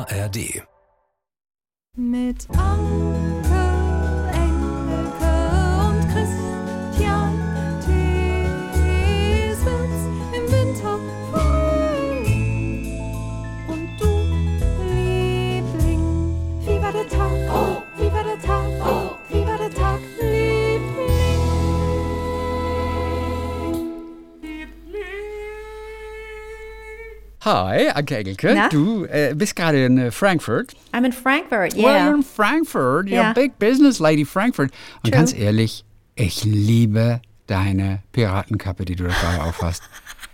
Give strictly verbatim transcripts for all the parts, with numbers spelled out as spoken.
A R D. Mit Anke, Engelke und Christian Thiesens im Winter Frühling. Und du, Liebling, wie war der Tag? Oh, wie war der Tag? Oh, wie war der Tag, Liebling? Hi, Anke Engelke. Na? Du äh, bist gerade in äh, Frankfurt. I'm in Frankfurt, Well, yeah. you're in Frankfurt. You're Ja. a big business lady, Frankfurt. Und True. ganz ehrlich, ich liebe deine Piratenkappe, die du da gerade aufhast.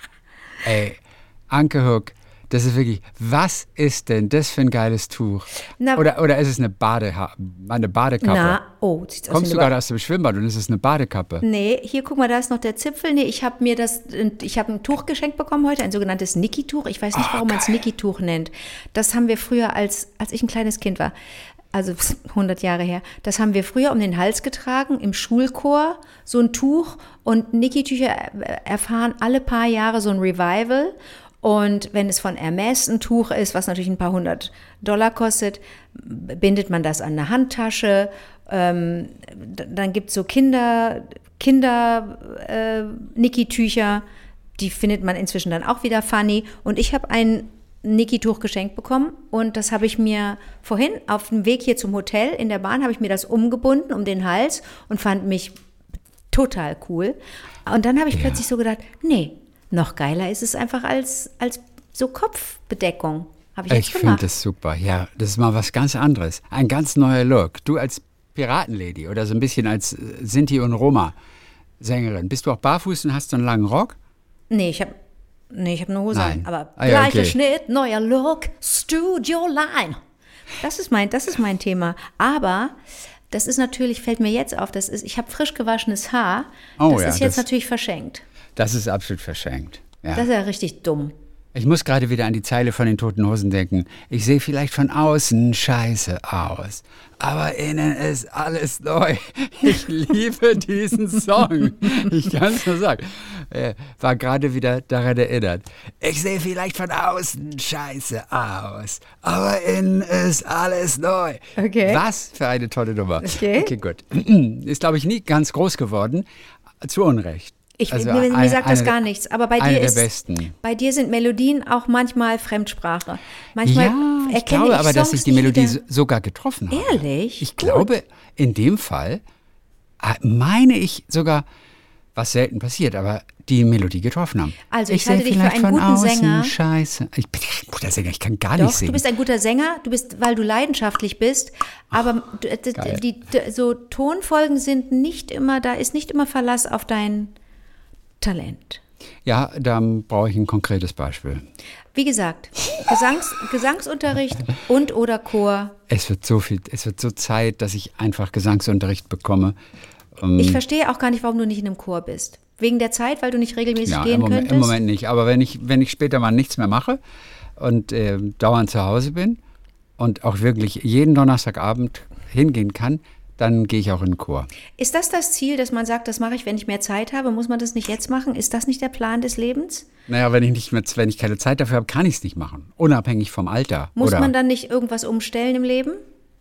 Ey, Anke Huck, das ist wirklich, was ist denn das für ein geiles Tuch? Na- oder, oder ist es eine, Badeha eine Badekappe? Na, oh, sieht's aus Kommst wie du eine gerade aus dem Schwimmbad und es ist eine Badekappe? Nee, hier, guck mal, da ist noch der Zipfel. Nee, ich habe mir das, ich habe ein Tuch geschenkt bekommen heute, ein sogenanntes Niki-Tuch. Ich weiß nicht, Oh, warum man es geil. Niki-Tuch nennt. Das haben wir früher, als, als ich ein kleines Kind war, also hundert Jahre her, das haben wir früher um den Hals getragen, im Schulchor, so ein Tuch. Und Niki-Tücher erfahren alle paar Jahre so ein Revival. Und wenn es von Hermes ein Tuch ist, was natürlich ein paar hundert Dollar kostet, bindet man das an eine Handtasche. Ähm, d- dann gibt es so Kinder, Kinder äh, Niki-Tücher, die findet man inzwischen dann auch wieder funny. Und ich habe ein Niki-Tuch geschenkt bekommen und das habe ich mir vorhin auf dem Weg hier zum Hotel in der Bahn, habe ich mir das umgebunden um den Hals und fand mich total cool. Und dann habe ich Ja. plötzlich so gedacht, nee, noch geiler ist es einfach als, als so Kopfbedeckung. Habe ich Ich jetzt finde gemacht. das super. Ja, das ist mal was ganz anderes. Ein ganz neuer Look. Du als Piratenlady oder so ein bisschen als äh, Sinti und Roma Sängerin. Bist du auch barfuß und hast so einen langen Rock? Nee, ich habe nee, ich hab eine Hose Nein. an. Aber Ah ja, gleicher okay. Schnitt, neuer Look, Studio Line. Das ist mein, das ist mein Thema. Aber das ist natürlich, fällt mir jetzt auf, das ist, ich habe frisch gewaschenes Haar. Oh das ja, ist jetzt das- natürlich verschenkt. Das ist absolut verschenkt. Ja. Das ist ja richtig dumm. Ich muss gerade wieder an die Zeile von den Toten Hosen denken. Ich sehe vielleicht von außen scheiße aus, aber innen ist alles neu. Ich liebe diesen Song. Ich kann es nur sagen. Äh, war gerade wieder daran erinnert. Ich sehe vielleicht von außen scheiße aus, aber innen ist alles neu. Okay. Was für eine tolle Nummer. Okay. Okay, gut. Ist, glaube ich, nie ganz groß geworden. Zu Unrecht. Ich, Also mir, mir eine- sagt das eine- gar nichts. Aber bei eine dir der ist, besten. bei dir sind Melodien auch manchmal Fremdsprache. Manchmal Ja, ich erkenne glaube ich aber, dass Songs ich die nicht Melodie wieder. so- sogar getroffen habe. Ehrlich? Ich Gut. glaube, in dem Fall äh, meine ich sogar, was selten passiert, aber die Melodie getroffen haben. Also, ich sehe halte dich für vielleicht einen von guten außen Sänger. Scheiße. Ich bin kein guter Sänger, ich kann gar Doch, nicht singen. du bist ein guter Sänger, du bist, weil du leidenschaftlich bist, aber d- d- geil. die, d- so Tonfolgen sind nicht immer, da ist nicht immer Verlass auf dein Talent. Ja, da brauche ich ein konkretes Beispiel. Wie gesagt, Gesangs, Gesangsunterricht und oder Chor. Es wird so viel, es wird so Zeit, dass ich einfach Gesangsunterricht bekomme. Ich verstehe auch gar nicht, warum du nicht in einem Chor bist. Wegen der Zeit, weil du nicht regelmäßig Ja, gehen im Moment, könntest? im Moment nicht. Aber wenn ich, wenn ich später mal nichts mehr mache und äh, dauernd zu Hause bin und auch wirklich jeden Donnerstagabend hingehen kann, dann gehe ich auch in den Chor. Ist das das Ziel, dass man sagt, das mache ich, wenn ich mehr Zeit habe? Muss man das nicht jetzt machen? Ist das nicht der Plan des Lebens? Naja, wenn ich, nicht mehr, wenn ich keine Zeit dafür habe, kann ich es nicht machen. Unabhängig vom Alter. Muss Oder man dann nicht irgendwas umstellen im Leben?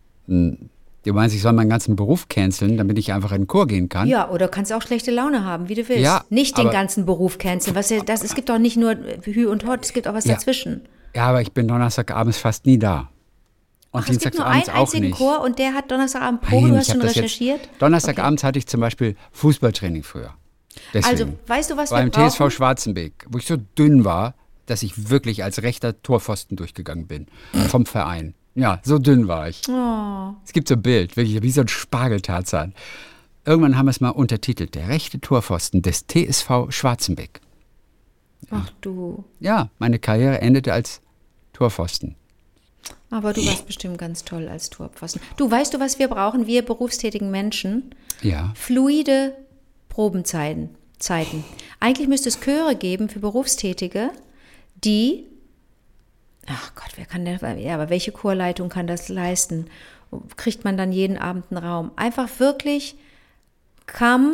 du meinst, ich soll meinen ganzen Beruf canceln, damit ich einfach in den Chor gehen kann? Ja, oder kannst auch schlechte Laune haben, wie du willst. Ja, nicht den aber- ganzen Beruf canceln. Was ja, das, es gibt auch nicht nur Hü und Hot, es gibt auch was Ja. dazwischen. Ja, aber ich bin Donnerstagabends fast nie da. Und Ach, es gibt nur einen dienstagsabends auch einzigen nicht. Chor und der hat Donnerstagabend Probe, Nein, du ich hast schon hab das jetzt- recherchiert. Donnerstagabends hatte ich zum Beispiel Fußballtraining früher. Deswegen. Also, weißt du, was War wir im T S V brauchen? Schwarzenbeck, wo ich so dünn war, dass ich wirklich als rechter Torpfosten durchgegangen bin. Vom Verein. Ja, so dünn war ich. Oh. Es gibt so ein Bild, wirklich wie so ein Spargeltarzan. Irgendwann haben wir es mal untertitelt. Der rechte Torpfosten des T S V Schwarzenbeck. Ach du, Ja, meine Karriere endete als Torpfosten. aber du warst bestimmt ganz toll als Torpfosten. Du, weißt du, was wir brauchen, wir berufstätigen Menschen? Ja. Fluide Probenzeiten. Zeiten. Eigentlich müsste es Chöre geben für Berufstätige, die, ach Gott, wer kann der, ja, aber welche Chorleitung kann das leisten? Kriegt man dann jeden Abend einen Raum? Einfach wirklich come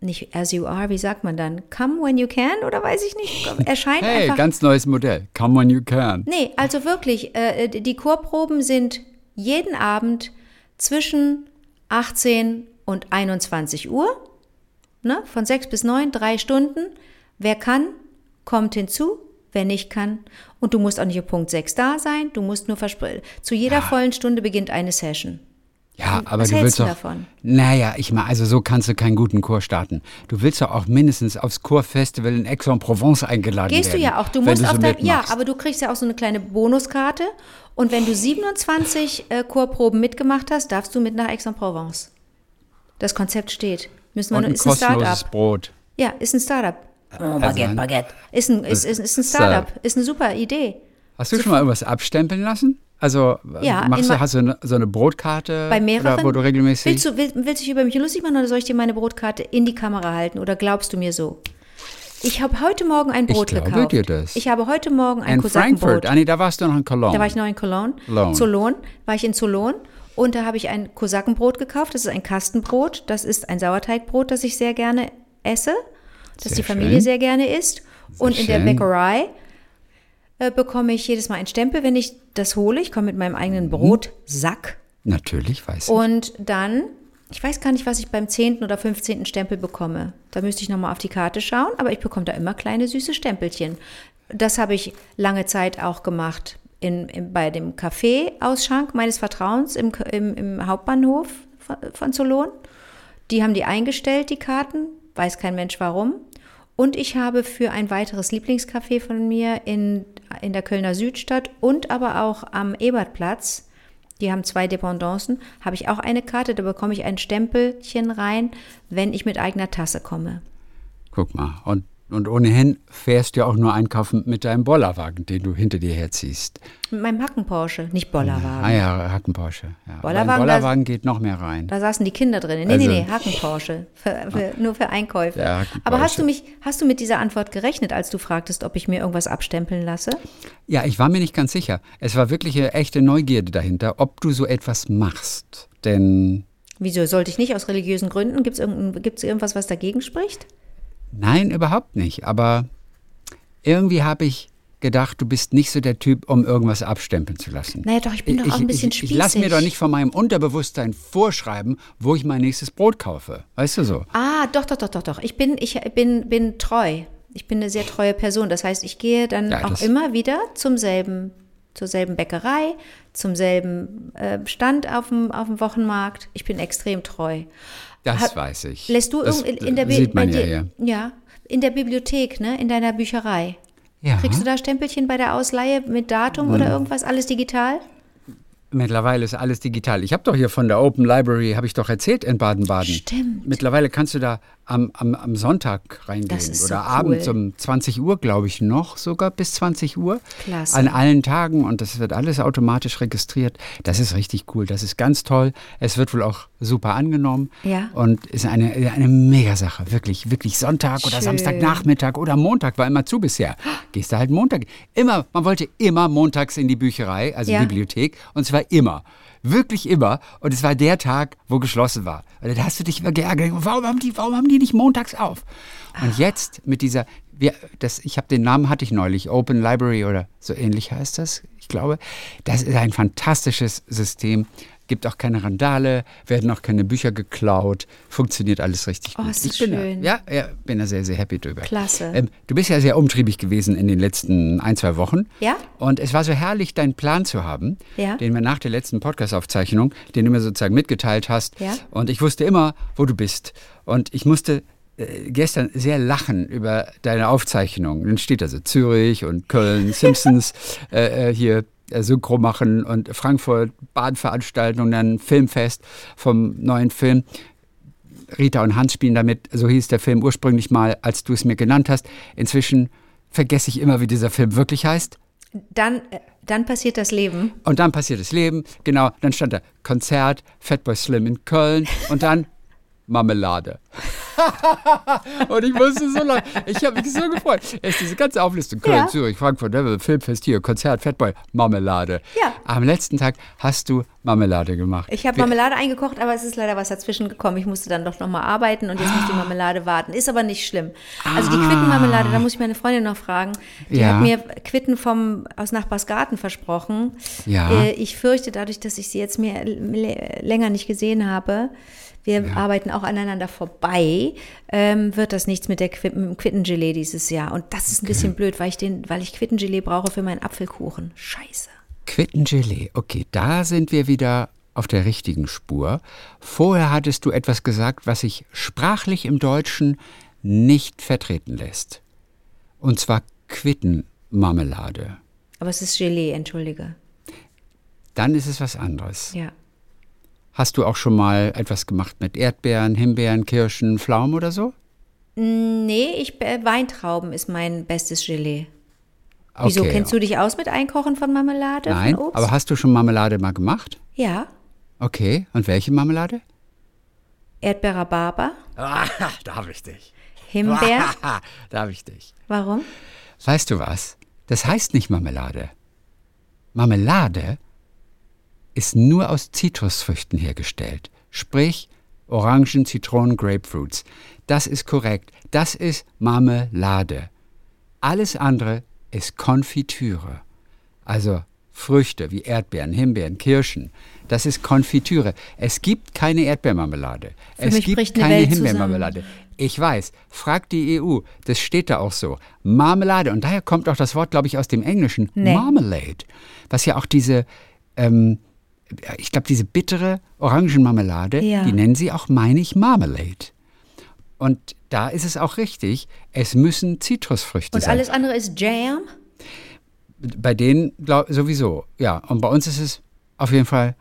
nicht as you are, wie sagt man dann? Come when you can oder weiß ich nicht. Erscheint Hey, einfach. ganz neues Modell. Come when you can. Nee, also wirklich, äh, die Chorproben sind jeden Abend zwischen achtzehn und einundzwanzig Uhr. Ne? Von sechs bis neun, drei Stunden. Wer kann, kommt hinzu. Wer nicht kann. Und du musst auch nicht um Punkt sechs da sein. Du musst nur versprechen. Zu jeder Ja. vollen Stunde beginnt eine Session. Ja, aber Was du hältst willst du doch. davon? Naja, ich meine, also so kannst du keinen guten Chor starten. Du willst doch auch mindestens aufs Chorfestival in Aix-en-Provence eingeladen Gehst werden. du ja auch. Du wenn musst du auf so dein, ja, mitmachst. aber du kriegst ja auch so eine kleine Bonuskarte. Und wenn du siebenundzwanzig äh, Chorproben mitgemacht hast, darfst du mit nach Aix-en-Provence. Das Konzept steht. Müssen wir Und nur, ein ist ein kostenloses Startup. Brot. Ja, ist ein Startup. Oh, Baguette, ein- Baguette. Ist ein, ist, ist, ist ein Startup. Ist eine super Idee. Hast du schon mal irgendwas abstempeln lassen? Also Ja, machst in du, ma- hast du eine, so eine Brotkarte, Bei mehreren. oder wo du regelmäßig... Willst du, will, willst du dich über mich lustig machen oder soll ich dir meine Brotkarte in die Kamera halten? Oder glaubst du mir so? Ich habe heute Morgen ein Ich Brot glaube gekauft. dir das. Ich habe heute Morgen ein in Kosakenbrot. Frankfurt, Anni, da warst du noch in Cologne. Da war ich noch in Cologne. Cologne. Zolon. War ich in Zolon. Und da habe ich ein Kosakenbrot gekauft. Das ist ein Kastenbrot. Das ist ein Sauerteigbrot, das ich sehr gerne esse. Das Sehr die Familie schön. sehr gerne isst. Und in der schön. Bäckerei äh, bekomme ich jedes Mal einen Stempel, wenn ich das hole. Ich komme mit meinem eigenen Brotsack. Natürlich, weiß ich. Und dann, ich weiß gar nicht, was ich beim zehnten oder fünfzehnten Stempel bekomme. Da müsste ich nochmal auf die Karte schauen, aber ich bekomme da immer kleine süße Stempelchen. Das habe ich lange Zeit auch gemacht in, in, bei dem Kaffeeausschank meines Vertrauens im, im, im Hauptbahnhof von, von Zolon. Die haben die eingestellt, die Karten, weiß kein Mensch warum. Und ich habe für ein weiteres Lieblingscafé von mir in, in der Kölner Südstadt und aber auch am Ebertplatz, die haben zwei Dependancen, habe ich auch eine Karte, da bekomme ich ein Stempelchen rein, wenn ich mit eigener Tasse komme. Guck mal. Und, und ohnehin fährst du ja auch nur einkaufen mit deinem Bollerwagen, den du hinter dir herziehst. Mit meinem Hacken-Porsche, nicht Bollerwagen. Ah ja, Hacken-Porsche. Ja. Aber Bollerwagen, ein Bollerwagen geht noch mehr rein. Da saßen die Kinder drin. Nee, Also- nee, nee, Hacken-Porsche. Für, für, nur für Einkäufe. Der Hacken-Porsche. Aber hast du mich, hast du mit dieser Antwort gerechnet, als du fragtest, ob ich mir irgendwas abstempeln lasse? Ja, ich war mir nicht ganz sicher. Es war wirklich eine echte Neugierde dahinter, ob du so etwas machst. Denn Wieso sollte ich nicht aus religiösen Gründen? Gibt es gibt's irgendwas, was dagegen spricht? nein, überhaupt nicht. Aber irgendwie habe ich gedacht, du bist nicht so der Typ, um irgendwas abstempeln zu lassen. Naja, doch, ich bin doch auch ein bisschen ich, ich, ich lasse mir spießig. doch nicht von meinem Unterbewusstsein vorschreiben, wo ich mein nächstes Brot kaufe. Weißt du so? Ah, doch, doch, doch, doch, doch. Ich bin, ich bin, bin treu. Ich bin eine sehr treue Person. Das heißt, ich gehe dann Ja, auch das- immer wieder zum selben, zur selben Bäckerei, zum selben äh, Stand auf dem, auf dem Wochenmarkt. Ich bin extrem treu. Das Hat- weiß ich. Lässt du das, irgend- in der Bi- sieht man bei ja dir- hier. Ja, in der Bibliothek, ne, in deiner Bücherei. Ja. Kriegst du da Stempelchen bei der Ausleihe mit Datum oder Hm. irgendwas? Alles digital? Mittlerweile ist alles digital. Ich habe doch hier von der Open Library, habe ich doch erzählt, in Baden-Baden. Stimmt. Mittlerweile kannst du da am, am, am Sonntag reingehen. Das ist so Oder cool. abends um zwanzig Uhr, glaube ich, noch sogar bis zwanzig Uhr. Klasse. An allen Tagen und das wird alles automatisch registriert. Das ist richtig cool. Das ist ganz toll. Es wird wohl auch super angenommen. Ja. Und ist eine, eine Mega-Sache. Wirklich, wirklich Sonntag oder Schön. Samstagnachmittag oder Montag war immer zu bisher. Gehst du halt Montag. Immer, man wollte immer montags in die Bücherei, also Ja. Bibliothek. Und zwar immer. Wirklich immer. Und es war der Tag, wo geschlossen war. Und da hast du dich immer geärgert. Warum haben die, warum haben die nicht montags auf? Und jetzt mit dieser, wir, das, ich habe den Namen hatte ich neulich, Open Library oder so ähnlich heißt das, ich glaube. Das ist ein fantastisches System. Gibt auch keine Randale, werden auch keine Bücher geklaut, funktioniert alles richtig Oh, gut. ist das ich bin schön. Da, ja, ja, bin da sehr, sehr happy drüber. Klasse. Ähm, du bist ja sehr umtriebig gewesen in den letzten ein, zwei Wochen. Ja. Und es war so herrlich, deinen Plan zu haben, Ja. den wir nach der letzten Podcast-Aufzeichnung, den du mir sozusagen mitgeteilt hast. Ja. Und ich wusste immer, wo du bist. Und ich musste äh, gestern sehr lachen über deine Aufzeichnung. Dann steht da so Zürich und Köln, Simpsons, äh, äh, hier äh, Synchro machen und Frankfurt, Bahnveranstaltung, dann Filmfest vom neuen Film. Rita und Hans spielen damit, so hieß der Film ursprünglich mal, als du es mir genannt hast. Inzwischen vergesse ich immer, wie dieser Film wirklich heißt. Dann, äh, dann passiert das Leben. Und dann passiert das Leben, genau, dann stand da Konzert, Fatboy Slim in Köln und dann Marmelade. Und ich musste so lange, ich habe mich so gefreut. Erst diese ganze Auflistung, Köln, Ja. Zürich, Frankfurt, Filmfest hier, Konzert, Fatboy, Marmelade. Ja. Am letzten Tag hast du Marmelade gemacht. Ich habe Wir- Marmelade eingekocht, aber es ist leider was dazwischen gekommen. Ich musste dann doch nochmal arbeiten und jetzt muss die Marmelade warten. Ist aber nicht schlimm. Also die Quittenmarmelade, da muss ich meine Freundin noch fragen. Die Ja. hat mir Quitten vom, aus Nachbarsgarten versprochen. Ja. Äh, Ich fürchte, dadurch, dass ich sie jetzt mehr, l- länger nicht gesehen habe, wir arbeiten auch aneinander vorbei, ähm, wird das nichts mit, der Qui- mit dem Quittengelee dieses Jahr. Und das ist ein bisschen blöd, weil ich, den, weil ich Quittengelee brauche für meinen Apfelkuchen. Scheiße. Quittengelee, okay, da sind wir wieder auf der richtigen Spur. Vorher hattest du etwas gesagt, was sich sprachlich im Deutschen nicht vertreten lässt. Und zwar Quittenmarmelade. Aber es ist Gelee, entschuldige. Dann ist es was anderes. Ja. Hast du auch schon mal etwas gemacht mit Erdbeeren, Himbeeren, Kirschen, Pflaumen oder so? Nee, ich, äh, Weintrauben ist mein bestes Gelee. Wieso, Okay. kennst du dich aus mit Einkochen von Marmelade? Nein, von Obst? aber hast du schon Marmelade mal gemacht? Ja, Okay, und welche Marmelade? Erdbeer-Rhabarber, Ah, da habe ich dich. Himbeer. Da habe ich dich. Warum? Weißt du was? Das heißt nicht Marmelade. Marmelade ist nur aus Zitrusfrüchten hergestellt. Sprich Orangen, Zitronen, Grapefruits. Das ist korrekt. Das ist Marmelade. Alles andere ist Konfitüre. Also Früchte wie Erdbeeren, Himbeeren, Kirschen. Das ist Konfitüre. Es gibt keine Erdbeermarmelade. Es mich gibt bricht eine keine Welt Himbeermarmelade. Ich weiß, fragt die E U, das steht da auch so. Marmelade, und daher kommt auch das Wort, glaube ich, aus dem Englischen, Nee. Marmalade, was ja auch diese, ähm, ich glaube, diese bittere Orangenmarmelade, Ja. die nennen sie auch, meine ich, Marmalade. Und da ist es auch richtig, es müssen Zitrusfrüchte Und sein. alles andere ist Jam? Bei denen glaub, sowieso, ja. Und bei uns ist es auf jeden Fall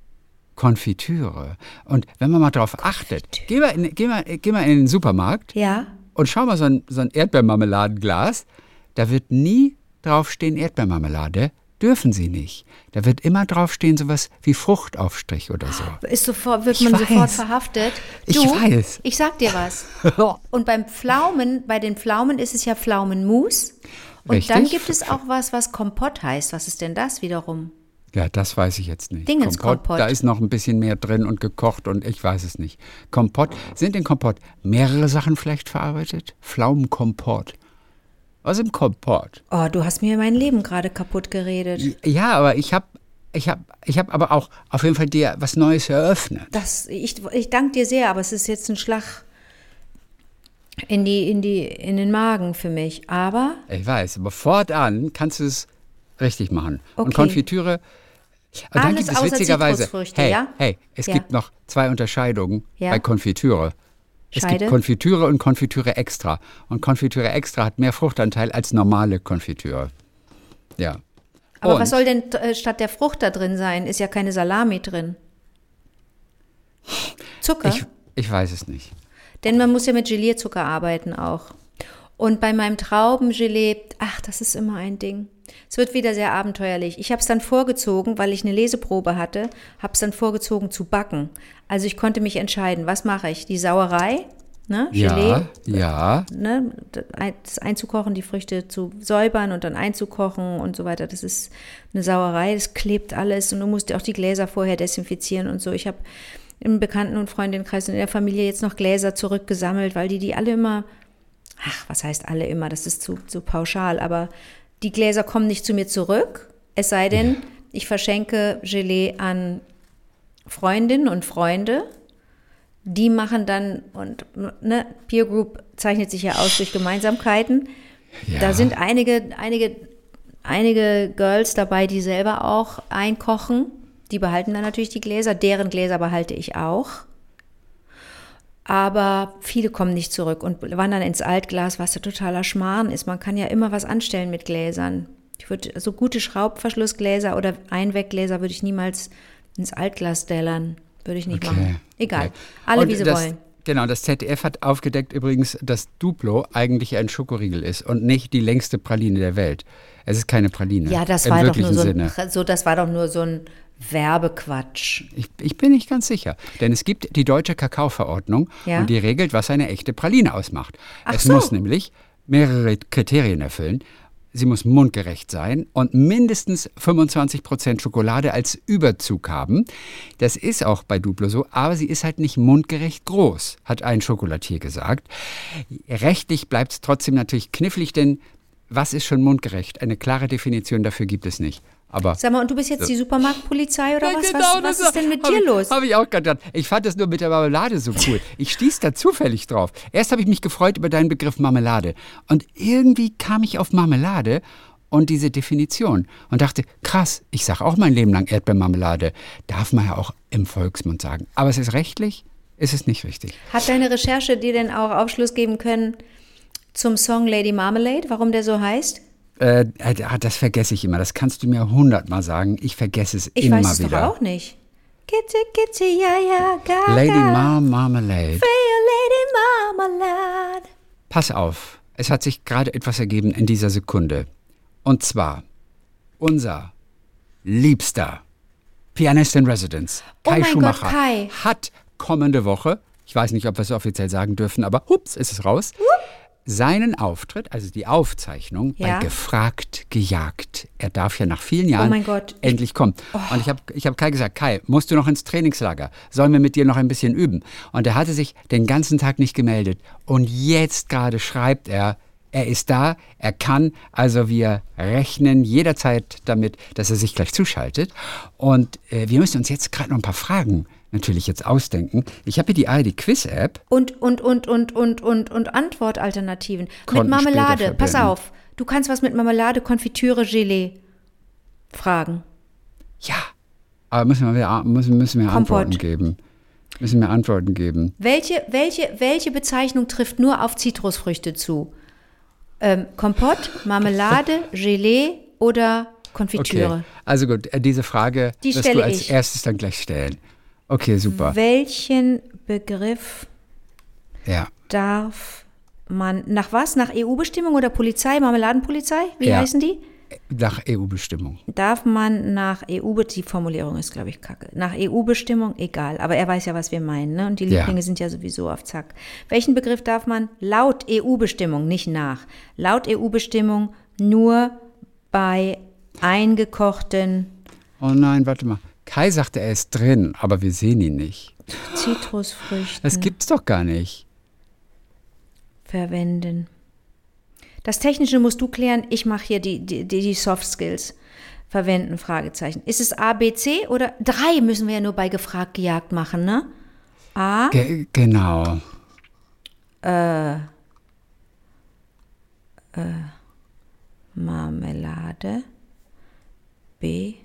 Konfitüre. Und wenn man mal drauf achtet, geh mal, in, geh, mal, geh mal in den Supermarkt Ja. und schau mal so ein, so ein Erdbeermarmeladenglas, da wird nie draufstehen Erdbeermarmelade, dürfen sie nicht. Da wird immer draufstehen sowas wie Fruchtaufstrich oder so. Ist sofort, wird Ich man weiß. sofort verhaftet. Ich Du, weiß. Ich sag dir was. Und beim Pflaumen, bei den Pflaumen ist es ja Pflaumenmus. Und Richtig. dann gibt es auch was, was Kompott heißt. Was ist denn das wiederum? Ja, das weiß ich jetzt nicht. Dingenskompott. Da ist noch ein bisschen mehr drin und gekocht und ich weiß es nicht. Kompott, sind in Kompott mehrere Sachen vielleicht verarbeitet? Pflaumenkompott. Was im Kompott? Oh, du hast mir mein Leben gerade kaputt geredet. Ja, aber ich habe ich hab, ich hab aber auch auf jeden Fall dir was Neues eröffnet. Das, ich ich danke dir sehr, aber es ist jetzt ein Schlag in, die, in, die, in den Magen für mich. Aber Ich weiß, aber fortan kannst du es richtig machen. Und Okay. Konfitüre. Und dann Alles gibt es außer witzigerweise, Zitrusfrüchte, hey, ja? hey, es Ja. gibt noch zwei Unterscheidungen Ja. bei Konfitüre. Es Scheide? gibt Konfitüre und Konfitüre extra. Und Konfitüre extra hat mehr Fruchtanteil als normale Konfitüre. Ja. Aber und, was soll denn äh, statt der Frucht da drin sein? Ist ja keine Salami drin. Zucker? ich, ich weiß es nicht. Denn man muss ja mit Gelierzucker arbeiten auch. Und bei meinem Traubengelee, ach, das ist immer ein Ding. Es wird wieder sehr abenteuerlich. Ich habe es dann vorgezogen, weil ich eine Leseprobe hatte, habe es dann vorgezogen zu backen. Also ich konnte mich entscheiden, was mache ich? Die Sauerei, ne? Gelee, Ja, ja. ne? Das einzukochen, die Früchte zu säubern und dann einzukochen und so weiter. Das ist eine Sauerei, das klebt alles und du musst auch die Gläser vorher desinfizieren und so. Ich habe im Bekannten- und Freundinnenkreis und in der Familie jetzt noch Gläser zurückgesammelt, weil die die alle immer, ach, was heißt alle immer, das ist zu, zu pauschal, aber die Gläser kommen nicht zu mir zurück, es sei denn, ich verschenke Gelee an Freundinnen und Freunde. Die machen dann, und ne, Peer Group zeichnet sich ja aus durch Gemeinsamkeiten. Ja. Da sind einige, einige, einige Girls dabei, die selber auch einkochen. Die behalten dann natürlich die Gläser, deren Gläser behalte ich auch. Aber viele kommen nicht zurück und wandern ins Altglas, was ja totaler Schmarrn ist. Man kann ja immer was anstellen mit Gläsern. Ich würde so gute Schraubverschlussgläser oder Einweggläser würde ich niemals ins Altglas dellern. Würde ich nicht Okay, machen. Egal. okay. Alle, Und wie sie das, wollen. Genau, das Z D F hat aufgedeckt übrigens, dass Duplo eigentlich ein Schokoriegel ist und nicht die längste Praline der Welt. Es ist keine Praline. Ja, das im war doch nur wirklichen so Sinne. ein, so, das war doch nur so ein, Werbequatsch. Ich, ich bin nicht ganz sicher, denn es gibt die deutsche Kakaoverordnung Ja? und die regelt, was eine echte Praline ausmacht. Ach es so. muss nämlich mehrere Kriterien erfüllen. Sie muss mundgerecht sein und mindestens fünfundzwanzig Prozent Schokolade als Überzug haben. Das ist auch bei Duplo so, aber sie ist halt nicht mundgerecht groß, hat ein Schokolatier gesagt. Rechtlich bleibt es trotzdem natürlich knifflig, denn was ist schon mundgerecht? Eine klare Definition dafür gibt es nicht. Aber Sag mal, und du bist jetzt die Supermarktpolizei oder ja, was? genau, was, was das ist denn mit hab dir ich, los? Habe ich auch gedacht. Ich fand das nur mit der Marmelade so cool. Ich stieß da zufällig drauf. Erst habe ich mich gefreut über deinen Begriff Marmelade. Und irgendwie kam ich auf Marmelade und diese Definition und dachte, krass, ich sage auch mein Leben lang Erdbeermarmelade. Darf man ja auch im Volksmund sagen. Aber es ist rechtlich, ist es nicht richtig. Hat deine Recherche dir denn auch Aufschluss geben können zum Song Lady Marmalade, warum der so heißt? Äh, das vergesse ich immer. Das kannst du mir hundertmal sagen. Ich vergesse es Ich immer weiß es wieder. doch auch nicht. Kitty, kitty, ja, ja, gaga. Lady Mar Marmalade. Feel Lady Marmalade. Pass auf, es hat sich gerade etwas ergeben in dieser Sekunde. Und zwar unser liebster Pianist in Residence, Oh Kai mein Schumacher, Gott, Kai. hat kommende Woche, ich weiß nicht, ob wir es offiziell sagen dürfen, aber hups, ist es raus, seinen Auftritt, also die Aufzeichnung Ja. bei Gefragt, Gejagt. Er darf ja nach vielen Jahren Oh mein Gott. endlich kommen. Und ich habe ich hab Kai gesagt, Kai, musst du noch ins Trainingslager? Sollen wir mit dir noch ein bisschen üben? Und er hatte sich den ganzen Tag nicht gemeldet. Und jetzt gerade schreibt er, er ist da, er kann, also wir rechnen jederzeit damit, dass er sich gleich zuschaltet. Und äh, wir müssen uns jetzt gerade noch ein paar Fragen natürlich jetzt ausdenken. Ich habe hier die A R D-Quiz-App. Und, und, und, und, und, und, und Antwortalternativen. Konnten mit Marmelade. später Pass verbinden. auf. Du kannst was mit Marmelade, Konfitüre, Gelee fragen. Ja, aber müssen wir, wieder- müssen, müssen wir Kompott. Antworten geben. Müssen wir Antworten geben. Welche, welche, welche Bezeichnung trifft nur auf Zitrusfrüchte zu? Ähm, Kompott, Marmelade, Gelee oder Konfitüre? Okay, also gut, äh, diese Frage Die wirst stelle du als ich. erstes dann gleich stellen. Okay, super. Welchen Begriff Ja. darf man, nach was? Nach E U-Bestimmung oder Polizei, Marmeladenpolizei? Wie Ja. heißen die? Nach E U-Bestimmung. Darf man nach E U, die Formulierung ist, glaube ich, kacke. Nach E U-Bestimmung, egal. Aber er weiß ja, was wir meinen, ne? Und die Ja. Lieblinge sind ja sowieso auf Zack. Welchen Begriff darf man laut E U-Bestimmung, nicht nach, laut E U-Bestimmung nur bei eingekochten Oh nein, warte mal. Kai sagte, er ist drin, aber wir sehen ihn nicht. Zitrusfrüchten Das gibt's doch gar nicht. verwenden? Das Technische musst du klären. Ich mache hier die, die, die Soft Skills. Verwenden, Fragezeichen. Ist es A, B, C oder drei müssen wir ja nur bei gefragt, gejagt machen, ne? A, Ge genau. Marmelade, B,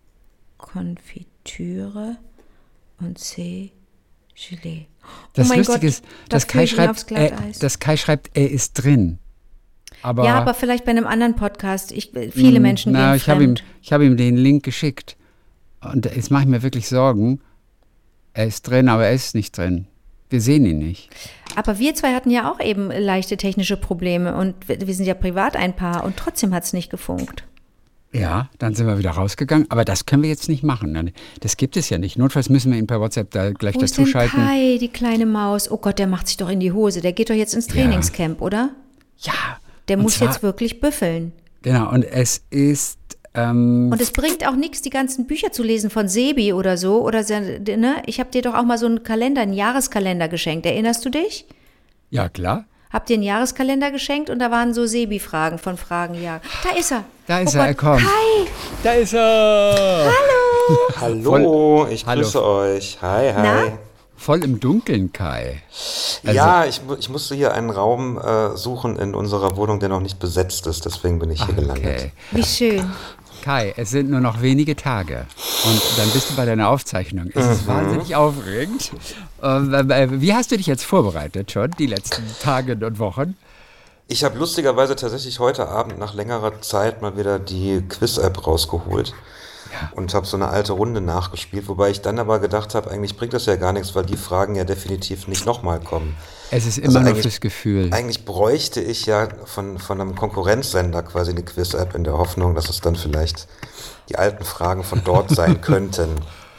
Konfitüre und C, Gelee. Das oh mein Lustige Gott, ist, da dass fühl Kai, ich ihn aufs schreibt, er, Glatteis. dass Kai schreibt, er ist drin. Aber, Ja, aber vielleicht bei einem anderen Podcast. Ich, viele mh, Menschen na, gehen ich habe ihm, fremd. ich habe ihm den Link geschickt. Und jetzt mache ich mir wirklich Sorgen. Er ist drin, aber er ist nicht drin. Wir sehen ihn nicht. Aber wir zwei hatten ja auch eben leichte technische Probleme und wir wir sind ja privat ein Paar und trotzdem hat es nicht gefunkt. Ja, dann sind wir wieder rausgegangen. Aber das können wir jetzt nicht machen. Das gibt es ja nicht. Notfalls müssen wir ihn per WhatsApp da gleich Wo ist denn dazuschalten. Kai, die kleine Maus? Oh Gott, der macht sich doch in die Hose. Der geht doch jetzt ins Ja. Trainingscamp, oder? Ja. Der und muss zwar, jetzt wirklich büffeln. Genau, und es ist. Ähm, Und es bringt auch nichts, die ganzen Bücher zu lesen von Sebi oder so. Oder, se- ne? Ich habe dir doch auch mal so einen Kalender, einen Jahreskalender geschenkt. Erinnerst du dich? ja, klar. Hab dir einen Jahreskalender geschenkt und da waren so Sebi-Fragen von Fragen, ja. Da ist er. Da ist oh er, er Gott. kommt. Kai, Da ist er! Hallo, ich Hallo. grüße euch. Hi, hi. Na? Voll im Dunkeln, Kai. Also- ja, ich, mu- ich musste hier einen Raum äh, suchen in unserer Wohnung, der noch nicht besetzt ist. Deswegen bin ich hier gelandet. Okay. wie schön. Kai, es sind nur noch wenige Tage und dann bist du bei deiner Aufzeichnung. Es ist wahnsinnig aufregend. Ähm, äh, Wie hast du dich jetzt vorbereitet schon, die letzten Tage und Wochen? Ich habe lustigerweise tatsächlich heute Abend nach längerer Zeit mal wieder die Quiz-App rausgeholt. und habe so eine alte Runde nachgespielt, wobei ich dann aber gedacht habe, eigentlich bringt das ja gar nichts, weil die Fragen ja definitiv nicht nochmal kommen. Es ist immer Also noch eigentlich- das Gefühl. Eigentlich bräuchte ich ja von, von einem Konkurrenzsender quasi eine Quiz-App in der Hoffnung, dass es dann vielleicht die alten Fragen von dort sein könnten.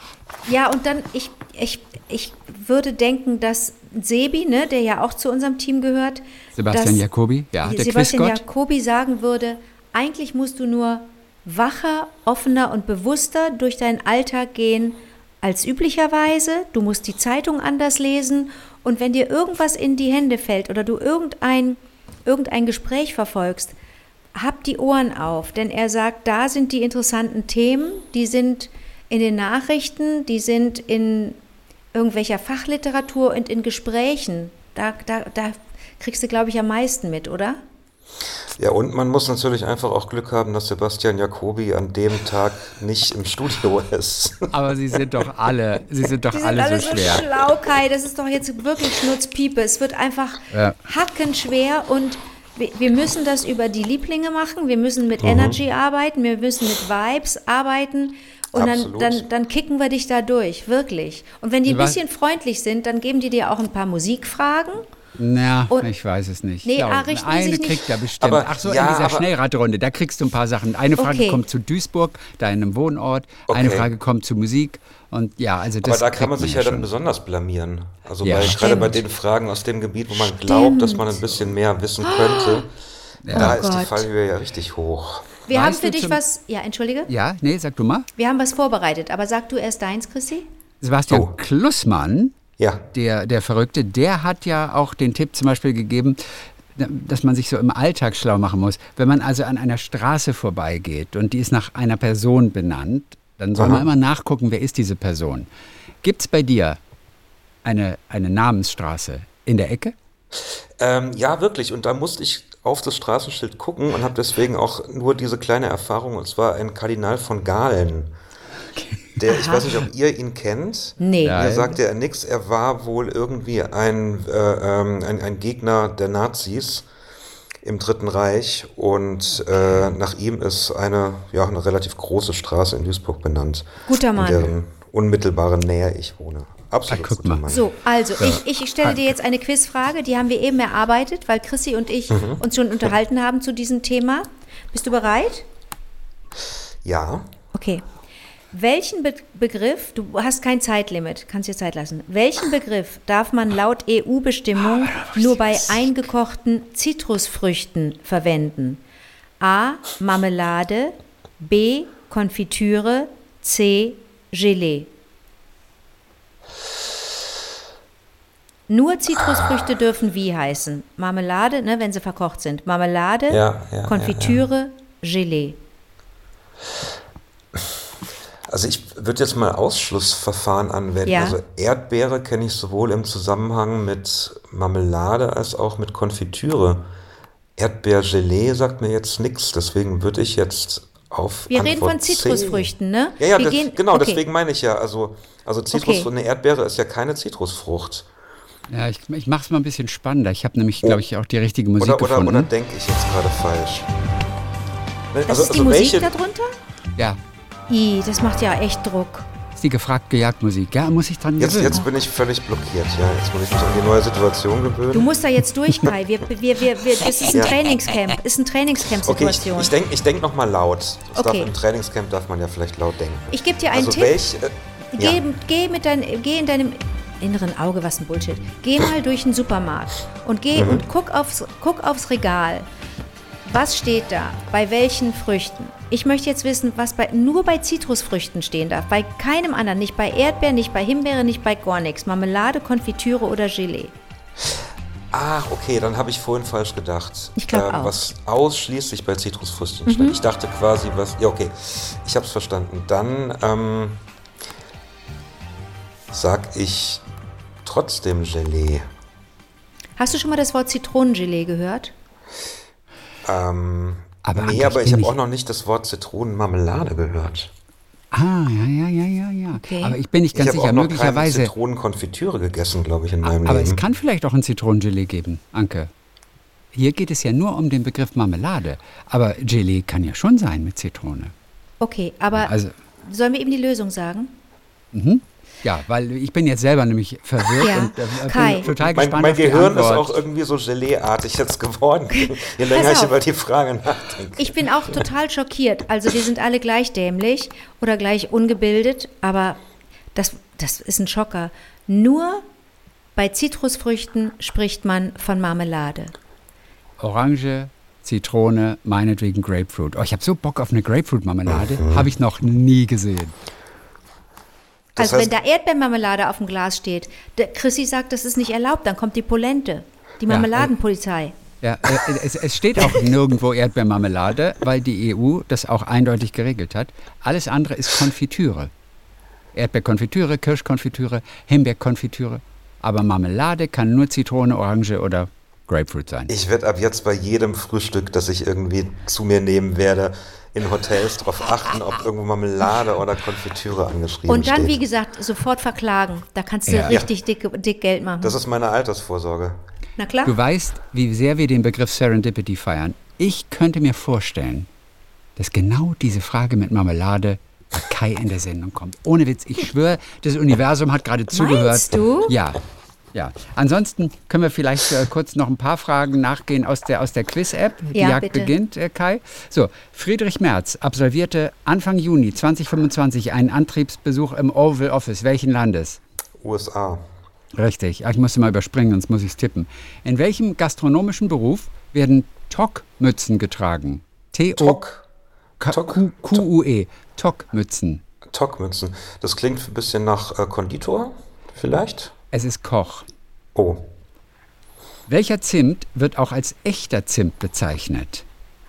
Ja, und dann, ich, ich, ich würde denken, dass Sebi, ne, der ja auch zu unserem Team gehört, Sebastian dass Jacobi, ja, der Sebastian Quizgott. Jacobi sagen würde, eigentlich musst du nur wacher, offener und bewusster durch deinen Alltag gehen als üblicherweise. Du musst die Zeitung anders lesen und wenn dir irgendwas in die Hände fällt oder du irgendein, irgendein Gespräch verfolgst, hab die Ohren auf, denn er sagt, da sind die interessanten Themen, die sind in den Nachrichten, die sind in irgendwelcher Fachliteratur und in Gesprächen. Da, da, da kriegst du, glaube ich, am meisten mit, oder? Ja, und man muss natürlich einfach auch Glück haben, dass Sebastian Jacobi an dem Tag nicht im Studio ist. Aber sie sind doch alle, sie sind doch Die sind alle, alle so so schwer. schlau, Kai. Das ist doch jetzt wirklich Schnurzpiepe. Es wird einfach Ja. hackenschwer und wir, wir müssen das über die Lieblinge machen. Wir müssen mit Energy arbeiten. Wir müssen mit Vibes arbeiten. Und dann, Absolut. dann, dann kicken wir dich da durch, wirklich. Und wenn die ein Was- bisschen freundlich sind, dann geben die dir auch ein paar Musikfragen. Na, Und- ich weiß es nicht. Nee, Ich glaube, ah, richten die eine sich nicht- kriegt er bestimmt. Aber- Ach so, ja, in dieser aber- Schnellradrunde, da kriegst du ein paar Sachen. Eine Frage Okay. kommt zu Duisburg, deinem Wohnort. Eine Okay. Frage kommt zu Musik. Und ja, also das Aber da kriegt kann man sich ja dann schon. besonders blamieren. Also Ja. bei, gerade bei Stimmt. den Fragen aus dem Gebiet, wo man glaubt, dass man ein bisschen mehr wissen könnte, da Oh ist die Gott. Fallhöhe ja richtig hoch. Wir Weißt haben für du dich zum- was, ja, entschuldige, Ja, nee, sag du mal. wir haben was vorbereitet, aber sag du erst deins, Chrissy. Sebastian Oh. Klussmann, Ja, der, der Verrückte, der hat ja auch den Tipp zum Beispiel gegeben, dass man sich so im Alltag schlau machen muss. Wenn man also an einer Straße vorbeigeht und die ist nach einer Person benannt, dann soll Aha. man immer nachgucken, wer ist diese Person. Gibt es bei dir eine, eine Namensstraße in der Ecke? ähm, ja, wirklich. Und da musste ich auf das Straßenschild gucken und habe deswegen auch nur diese kleine Erfahrung, und zwar ein Kardinal von Galen. Der, ich weiß nicht, ob ihr ihn kennt. Nee. Ja. Mir sagte er nichts. Er war wohl irgendwie ein, äh, ähm, ein, ein Gegner der Nazis im Dritten Reich und äh, nach ihm ist eine, ja, eine relativ große Straße in Duisburg benannt. Guter Mann. In deren unmittelbaren Nähe ich wohne. Absolut Ah, guck guter mal. Mann. So, also ich, ich stelle dir jetzt eine Quizfrage, die haben wir eben erarbeitet, weil Chrissy und ich Mhm. uns schon unterhalten haben zu diesem Thema. Bist du bereit? Ja, Okay. Welchen Be Begriff, du hast kein Zeitlimit, kannst dir Zeit lassen. Welchen Begriff darf man laut E U-Bestimmung nur bei eingekochten Zitrusfrüchten verwenden? A. Marmelade, B. Konfitüre, C. Gelee. Nur Zitrusfrüchte dürfen wie heißen? Marmelade, ne, wenn sie verkocht sind. Marmelade, Ja, ja, Konfitüre, Gelee. also ich würde jetzt mal Ausschlussverfahren anwenden. Ja. Also Erdbeere kenne ich sowohl im Zusammenhang mit Marmelade als auch mit Konfitüre. Erdbeergelee sagt mir jetzt nichts, deswegen würde ich jetzt auf Wir reden Antwort von C. Zitrusfrüchten, ne? Ja, ja, Wir das, gehen- genau, okay. deswegen meine ich ja, also, also Zitrus, Okay. eine Erdbeere ist ja keine Zitrusfrucht. Ja, ich, ich mache es mal ein bisschen spannender. Ich habe nämlich, glaube ich, auch die richtige Musik Oder, oder, gefunden. oder denke ich jetzt gerade falsch? Ne, Das ist die Musik darunter? ja, I, das macht ja echt Druck. ist die gefragte Jagdmusik. Ja, muss ich dran Jetzt, gewöhnen. jetzt bin ich völlig blockiert, ja. Jetzt muss ich mich an die neue Situation gewöhnen. Du musst da jetzt durch, Kai. Wir, wir, wir, wir, das ist ein Ja. Trainingscamp. Ist eine Okay, ich, Trainingscamp-Situation. ich denke ich denk nochmal laut. Es darf, Okay. Im Trainingscamp darf man ja vielleicht laut denken. Ich gebe dir einen Also Tipp. welch, äh, Geh, ja. geh, mit dein, geh in deinem inneren Auge, was ein Bullshit. Geh mal durch den Supermarkt und geh Mhm. und guck aufs, guck aufs Regal. Was steht da? Bei welchen Früchten? Ich möchte jetzt wissen, was bei, nur bei Zitrusfrüchten stehen darf. Bei keinem anderen. Nicht bei Erdbeeren, nicht bei Himbeere, nicht bei gar nichts. Marmelade, Konfitüre oder Gelee. Ach, okay, dann habe ich vorhin falsch gedacht. Ich glaub auch. Was ausschließlich bei Zitrusfrüchten steht. Ich dachte quasi, was. Ja, okay, ich habe es verstanden. Dann ähm, sag ich trotzdem Gelee. Hast du schon mal das Wort Zitronengelee gehört? Ähm, Aber nee, Anke, aber ich ich bin habe auch nicht- noch nicht das Wort Zitronenmarmelade gehört. Ah, ja, ja, ja, ja, ja. Okay. Aber ich bin nicht ganz ich habe sicher, auch noch keine möglicherweise. Zitronenkonfitüre gegessen, glaube ich, in meinem Aber Leben. es kann vielleicht auch ein Zitronengelee geben, Anke. Hier geht es ja nur um den Begriff Marmelade. Aber Gelee kann ja schon sein mit Zitrone. Okay, aber Also, Sollen wir ihm die Lösung sagen? Ja, weil ich bin jetzt selber nämlich verwirrt Ja. und äh, Kai. bin total Mein, gespannt mein auf die Gehirn ist Antwort. auch irgendwie so Gelee-artig jetzt geworden, je länger ich auf. über die Frage nachdenke. Ich bin auch total schockiert. Also wir sind alle gleich dämlich oder gleich ungebildet, aber das, das ist ein Schocker. Nur bei Zitrusfrüchten spricht man von Marmelade. Orange, Zitrone, meinetwegen Grapefruit. Oh, ich habe so Bock auf eine Grapefruit-Marmelade. Habe ich noch nie gesehen. Das Also heißt- wenn da Erdbeermarmelade auf dem Glas steht, der Chrissy sagt, das ist nicht erlaubt, dann kommt die Polente, die Ja, Marmeladenpolizei. Ja, äh, es, es steht auch nirgendwo Erdbeermarmelade, weil die E U das auch eindeutig geregelt hat. Alles andere ist Konfitüre. Erdbeerkonfitüre, Kirschkonfitüre, Himbeerkonfitüre. Aber Marmelade kann nur Zitrone, Orange oder Grapefruit sein. Ich werde ab jetzt bei jedem Frühstück, das ich irgendwie zu mir nehmen werde, in Hotels darauf achten, ob irgendwo Marmelade oder Konfitüre angeschrieben Und dann, steht. wie gesagt, sofort verklagen. Da kannst du Ja. richtig dick, dick Geld machen. Das ist meine Altersvorsorge. Na klar. Du weißt, wie sehr wir den Begriff Serendipity feiern. Ich könnte mir vorstellen, dass genau diese Frage mit Marmelade bei Kai in der Sendung kommt. Ohne Witz, ich schwöre, das Universum hat gerade zugehört. Meinst du? Ja. Ja, ansonsten können wir vielleicht äh, kurz noch ein paar Fragen nachgehen aus der, aus der Quiz-App. Die Ja, Jagd bitte. beginnt, äh, Kai. So, Friedrich Merz absolvierte Anfang Juni zweitausendfünfundzwanzig einen Antriebsbesuch im Oval Office. Welchen Landes? U S A. Richtig, Ah, ich musste mal überspringen, sonst muss ich es tippen. In welchem gastronomischen Beruf werden Tok-Mützen getragen? T O Tok. K Tok. Q Q U E. Tok-Mützen. Tok-Mützen. Das klingt ein bisschen nach äh, Konditor, vielleicht? Es ist Koch. Oh. Welcher Zimt wird auch als echter Zimt bezeichnet?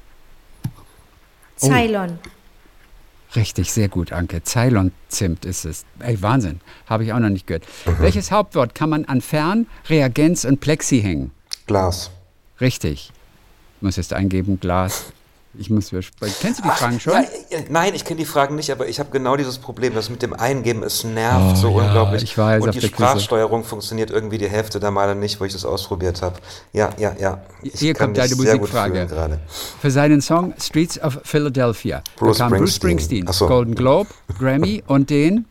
Ceylon. Richtig, sehr gut, Anke. Ceylon-Zimt ist es. Ey, Wahnsinn. Habe ich auch noch nicht gehört. Welches Hauptwort kann man an Fern-, Reagenz und Plexi hängen? Glas. Richtig. Ich muss jetzt eingeben, Glas. Ich muss überspringen. Kennst du die Fragen schon? Ja, äh, nein, ich kenne die Fragen nicht, aber ich habe genau dieses Problem, das mit dem Eingeben, es nervt Oh, so ja, unglaublich. ich weiß, Und auf die der Quizze. Sprachsteuerung funktioniert irgendwie die Hälfte der Male nicht, wo ich das ausprobiert habe. Ja, ja, ja. Ich Hier kann kommt mich deine sehr gut Musikfrage. fühlen gerade. Für seinen Song Streets of Philadelphia Bruce bekam Bruce Springsteen. Springsteen Ach so. Golden Globe, Grammy und den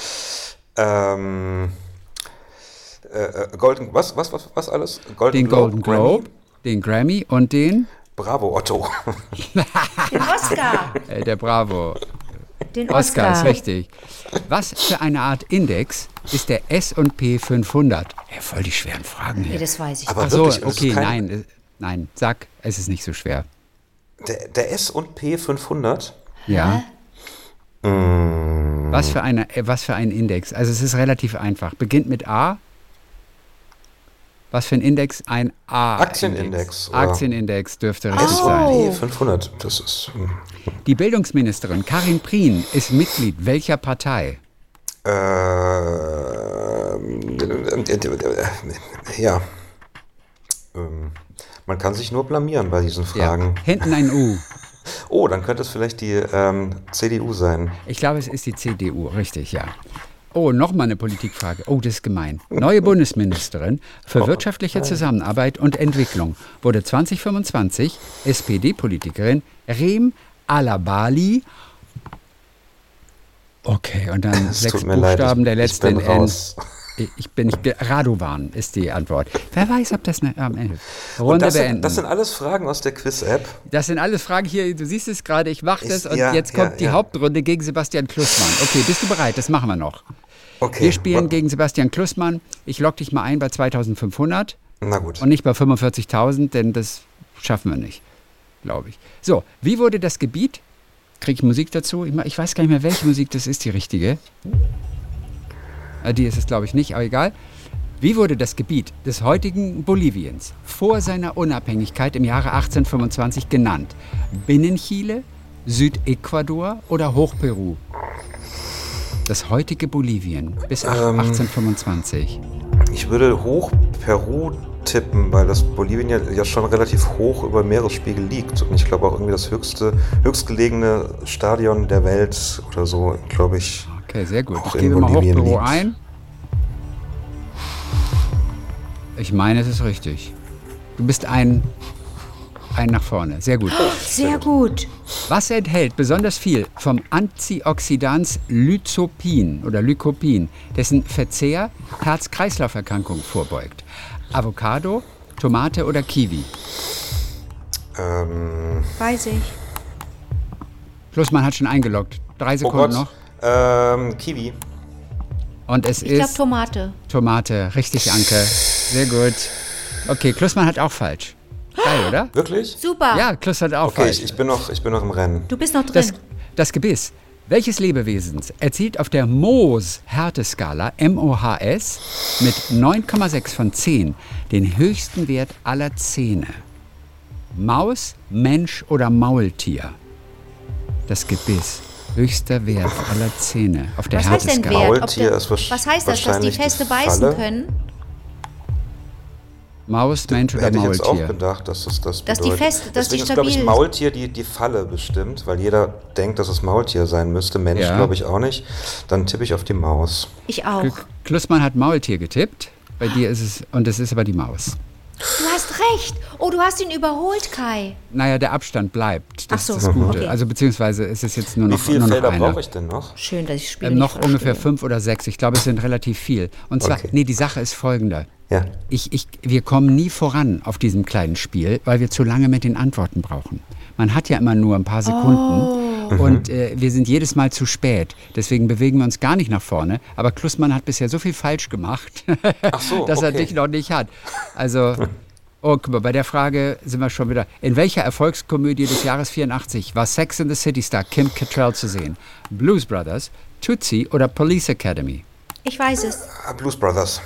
Ähm, äh, äh, Golden, was, was, was, was alles? Golden den Golden Grammy? Globe, den Grammy und den Bravo, Otto. Den Oscar. äh, der Bravo. Den Oscar Oscar. ist richtig. Was für eine Art Index ist der S und P fünfhundert? Ja, voll die schweren Fragen Nee, hier. das weiß ich Aber Ach so, wirklich, das ist okay, kein- nein, äh, nein, sag, es ist nicht so schwer. Der, der S und P fünfhundert? Ja. Was für eine, äh, was für ein Index? Also es ist relativ einfach. Beginnt mit A. Was für ein Index? Ein A. Aktienindex, oder? Aktienindex dürfte richtig S sein. und P fünfhundert, das ist... hm, Die Bildungsministerin Karin Prien ist Mitglied welcher Partei? Äh, ja. Ähm, man kann sich nur blamieren bei diesen Fragen. Hinten ein U. Oh, dann könnte es vielleicht die ähm, C D U sein. Ich glaube, es ist die C D U, richtig, ja. Oh, nochmal eine Politikfrage. Oh, das ist gemein. Neue Bundesministerin für wirtschaftliche Zusammenarbeit und Entwicklung wurde zwanzig fünfundzwanzig S P D-Politikerin Reem Alabali. Okay, und dann Es sechs tut mir leid, Buchstaben ich- der ich letzten bin N. raus. Ich ich bin nicht. ge- Radovan ist die Antwort. Wer weiß, ob das ne, am Ende. Und Runde das, beenden. sind, das sind alles Fragen aus der Quiz-App. Das sind alles Fragen hier, du siehst es gerade, ich mach das Ist- und ja, jetzt kommt ja, die ja. Hauptrunde gegen Sebastian Klussmann. Okay, bist du bereit? Das machen wir noch. Okay. Wir spielen wa- gegen Sebastian Klussmann. Ich logge dich mal ein bei zweitausendfünfhundert Na gut. und nicht bei fünfundvierzigtausend, denn das schaffen wir nicht, glaube ich. So, wie wurde das Gebiet? Kriege ich Musik dazu? Ich ma- ich weiß gar nicht mehr, welche Musik das ist, die richtige. Äh, Die ist es, glaube ich, nicht, aber egal. Wie wurde das Gebiet des heutigen Boliviens vor seiner Unabhängigkeit im Jahre achtzehnhundertfünfundzwanzig genannt? Binnenchile, Südecuador oder Hochperu? Das heutige Bolivien bis ach- Ähm. achtzehnhundertfünfundzwanzig. Ich würde hoch Peru tippen, weil das Bolivien ja, ja schon relativ hoch über Meeresspiegel liegt. Und ich glaube auch irgendwie das höchste, höchstgelegene Stadion der Welt oder so, glaube ich. Okay, sehr gut. auch Ich in gebe mal Bolivien Hochperu liegt. ein. Ich meine, es ist richtig. Du bist ein einen nach vorne. Sehr gut. Sehr gut. Was enthält besonders viel vom Antioxidans Lycopin oder Lycopin, dessen Verzehr Herz-Kreislauf-Erkrankungen vorbeugt? Avocado, Tomate oder Kiwi? Ähm, Weiß ich. Plussmann hat schon eingeloggt. Drei oh Sekunden Gott. noch. Ähm, Kiwi. Und es Ich glaube ist Tomate. Tomate. Richtig, Anke. Sehr gut. Okay, Klussmann hat auch falsch. Geil, oder? Wirklich? Super. Ja, Kluss hat auch Okay, falsch. ich, ich, bin noch, ich bin noch im Rennen. Du bist noch drin. Das, das Gebiss. Welches Lebewesens erzielt auf der Mohs-Härteskala, M O H S, mit neun Komma sechs von zehn den höchsten Wert aller Zähne? Maus, Mensch oder Maultier? Das Gebiss. Höchster Wert aller Zähne auf der Was heißt denn Härteskala. Wert? Ob Maultier der, ist wahrsch- was heißt das, dass die wahrscheinlich die feste beißen Falle? können? Maus, Mensch oder Hätte ich jetzt auch Maultier? gedacht, dass es das Dass die bedeutet. fest- dass die Deswegen ist, glaube ich, stabil- Maultier die, die Falle bestimmt, weil jeder denkt, dass es Maultier sein müsste. Mensch Ja. glaube ich auch nicht. Dann tippe ich auf die Maus. Ich auch. Klussmann hat Maultier getippt. Bei dir ist es, und es ist aber die Maus. Du hast recht. Oh, du hast ihn überholt, Kai. Naja, der Abstand bleibt. Das Ach so, ist das Gute. okay. Also beziehungsweise ist es jetzt nur Wie noch, viele nur noch Felder einer. brauche ich denn noch? Schön, dass ich Spiele Ähm, nicht noch verstehe. ungefähr fünf oder sechs. Ich glaube, es sind relativ viel. Und zwar, Okay. nee, die Sache ist folgende. Ja. Ich, ich, wir kommen nie voran auf diesem kleinen Spiel, weil wir zu lange mit den Antworten brauchen. Man hat ja immer nur ein paar Sekunden und äh, wir sind jedes Mal zu spät. Deswegen bewegen wir uns gar nicht nach vorne. Aber Klussmann hat bisher so viel falsch gemacht, Ach so, dass er okay. dich noch nicht hat. Also, oh, guck mal, bei der Frage sind wir schon wieder. In welcher Erfolgskomödie des Jahres vierundachtzig war Sex and the City Star Kim Cattrall zu sehen? Blues Brothers, Tootsie oder Police Academy? Ich weiß es. Ah, Blues Brothers.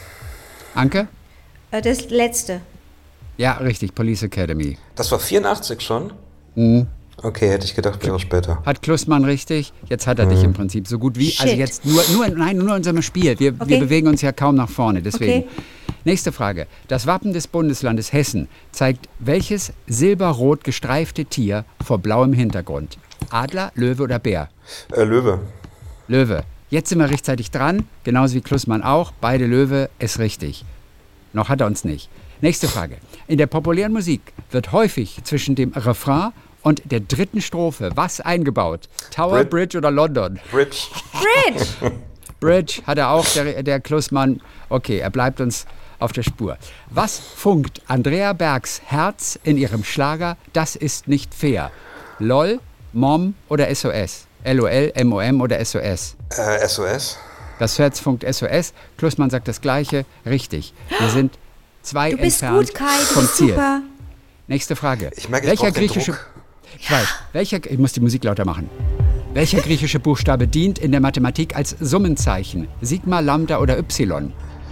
Anke? Äh, Das letzte. Ja, richtig, Police Academy. Das war vierundachtzig schon? Mhm. Okay, hätte ich gedacht, wäre später. Hat Klussmann richtig? Jetzt hat er dich im Prinzip so gut wie. Also Shit. jetzt nur, nur, nein, nur in unserem Spiel. Wir, wir Okay. bewegen uns ja kaum nach vorne. Deswegen. Okay. Nächste Frage. Das Wappen des Bundeslandes Hessen zeigt welches silberrot gestreifte Tier vor blauem Hintergrund? Adler, Löwe oder Bär? Äh, Löwe. Löwe. Jetzt sind wir rechtzeitig dran, genauso wie Klussmann auch. Beide Löwe ist richtig. Noch hat er uns nicht. Nächste Frage. In der populären Musik wird häufig zwischen dem Refrain und der dritten Strophe was eingebaut? Tower, Brid- Bridge oder London? Bridge. Bridge. Bridge hat er auch, der, der Klussmann. Okay, er bleibt uns auf der Spur. Was funkt Andrea Bergs Herz in ihrem Schlager Das ist nicht fair? LOL, Mom oder S O S? L O L, M O M oder S O S? Äh, S O S. Das Herz funkt S O S. Klussmann sagt das Gleiche. Richtig. Wir sind zwei Du bist entfernt gut, Kai. Du vom bist Ziel. super. Nächste Frage. Ich merke, ich welcher brauch den griechische Druck. Ich weiß. Welcher ich muss die Musik lauter machen. Welcher griechische Buchstabe dient in der Mathematik als Summenzeichen? Sigma, Lambda oder Y?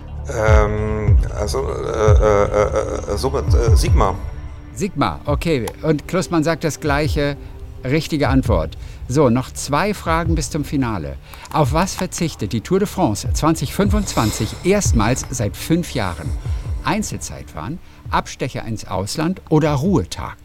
Ähm, also, äh, äh, äh, so, äh, Sigma. Sigma, okay. Und Klussmann sagt das Gleiche. Richtige Antwort. So, noch zwei Fragen bis zum Finale. Auf was verzichtet die Tour de France zwanzig fünfundzwanzig erstmals seit fünf Jahren? Einzelzeitfahren, Abstecher ins Ausland oder Ruhetag?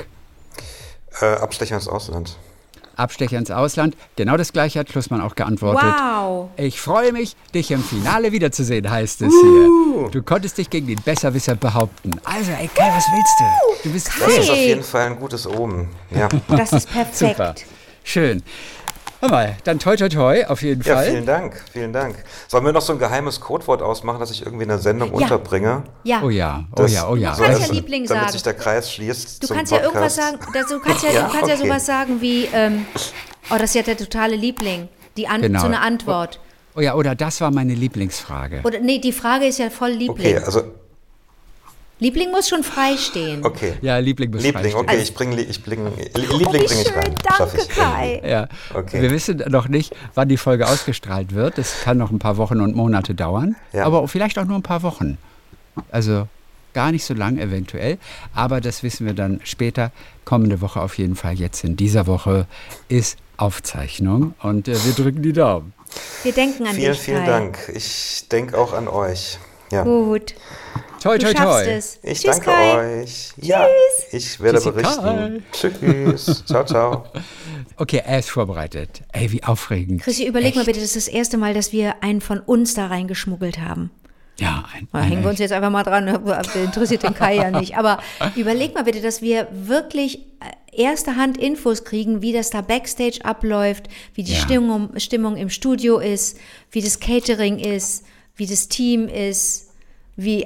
Äh, Abstecher ins Ausland. Abstecher ins Ausland. Genau das Gleiche hat Klussmann auch geantwortet. Wow. Ich freue mich, dich im Finale wiederzusehen, heißt es hier. Du konntest dich gegen den Besserwisser behaupten. Also, ey Kai, was willst du? Du bist Das ist fit. auf jeden Fall ein gutes Omen. Ja, Das ist perfekt. Super. Schön. Hör mal, dann toi toi toi, auf jeden ja Fall. vielen Dank, vielen Dank. Sollen wir noch so ein geheimes Codewort ausmachen, das ich irgendwie in der Sendung unterbringe? Ja. Oh ja, oh Das- ja, oh ja. Du kannst ja Also, Liebling damit sagen. sich der Kreis schließt Du zum kannst ja irgendwas Podcast. sagen, das- du kannst ja, Ja, du kannst ja okay. sowas sagen wie, ähm, oh, das ist ja der totale Liebling. Die An Genau. So eine Antwort. Oh ja, oder das war meine Lieblingsfrage. Oder nee, die Frage ist ja voll Liebling. Okay, also, Liebling muss schon frei stehen. okay. Ja, Liebling muss Liebling, freistehen. okay, ich bringe ich bring, Liebling Oh, wie bringe ich schön, rein. Schaff danke ich. Kai. Ja, Okay. wir wissen noch nicht, wann die Folge ausgestrahlt wird. Es kann noch ein paar Wochen und Monate dauern, Ja. aber vielleicht auch nur ein paar Wochen. Also gar nicht so lang eventuell, aber das wissen wir dann später. Kommende Woche auf jeden Fall. Jetzt in dieser Woche ist Aufzeichnung und äh, wir drücken die Daumen. Wir denken an Vielen, dich, vielen Kai. Dank. Ich denke auch an euch. Ja. Gut. Toi, Du toi, schaffst toi. es. Ich Tschüss, danke Kai. euch. Ja, ich werde Tschüssi, berichten. Tschüss. Ciao, ciao. Okay, er ist vorbereitet. Ey, wie aufregend. Chrissy, überleg Echt? mal bitte, das ist das erste Mal, dass wir einen von uns da reingeschmuggelt haben. Ja, ein, Da ein hängen wir uns jetzt einfach mal dran, das interessiert den Kai ja nicht. Aber überleg mal bitte, dass wir wirklich erste Hand Infos kriegen, wie das da Backstage abläuft, wie die Ja. Stimmung, Stimmung im Studio ist, wie das Catering ist, wie das Team ist, wie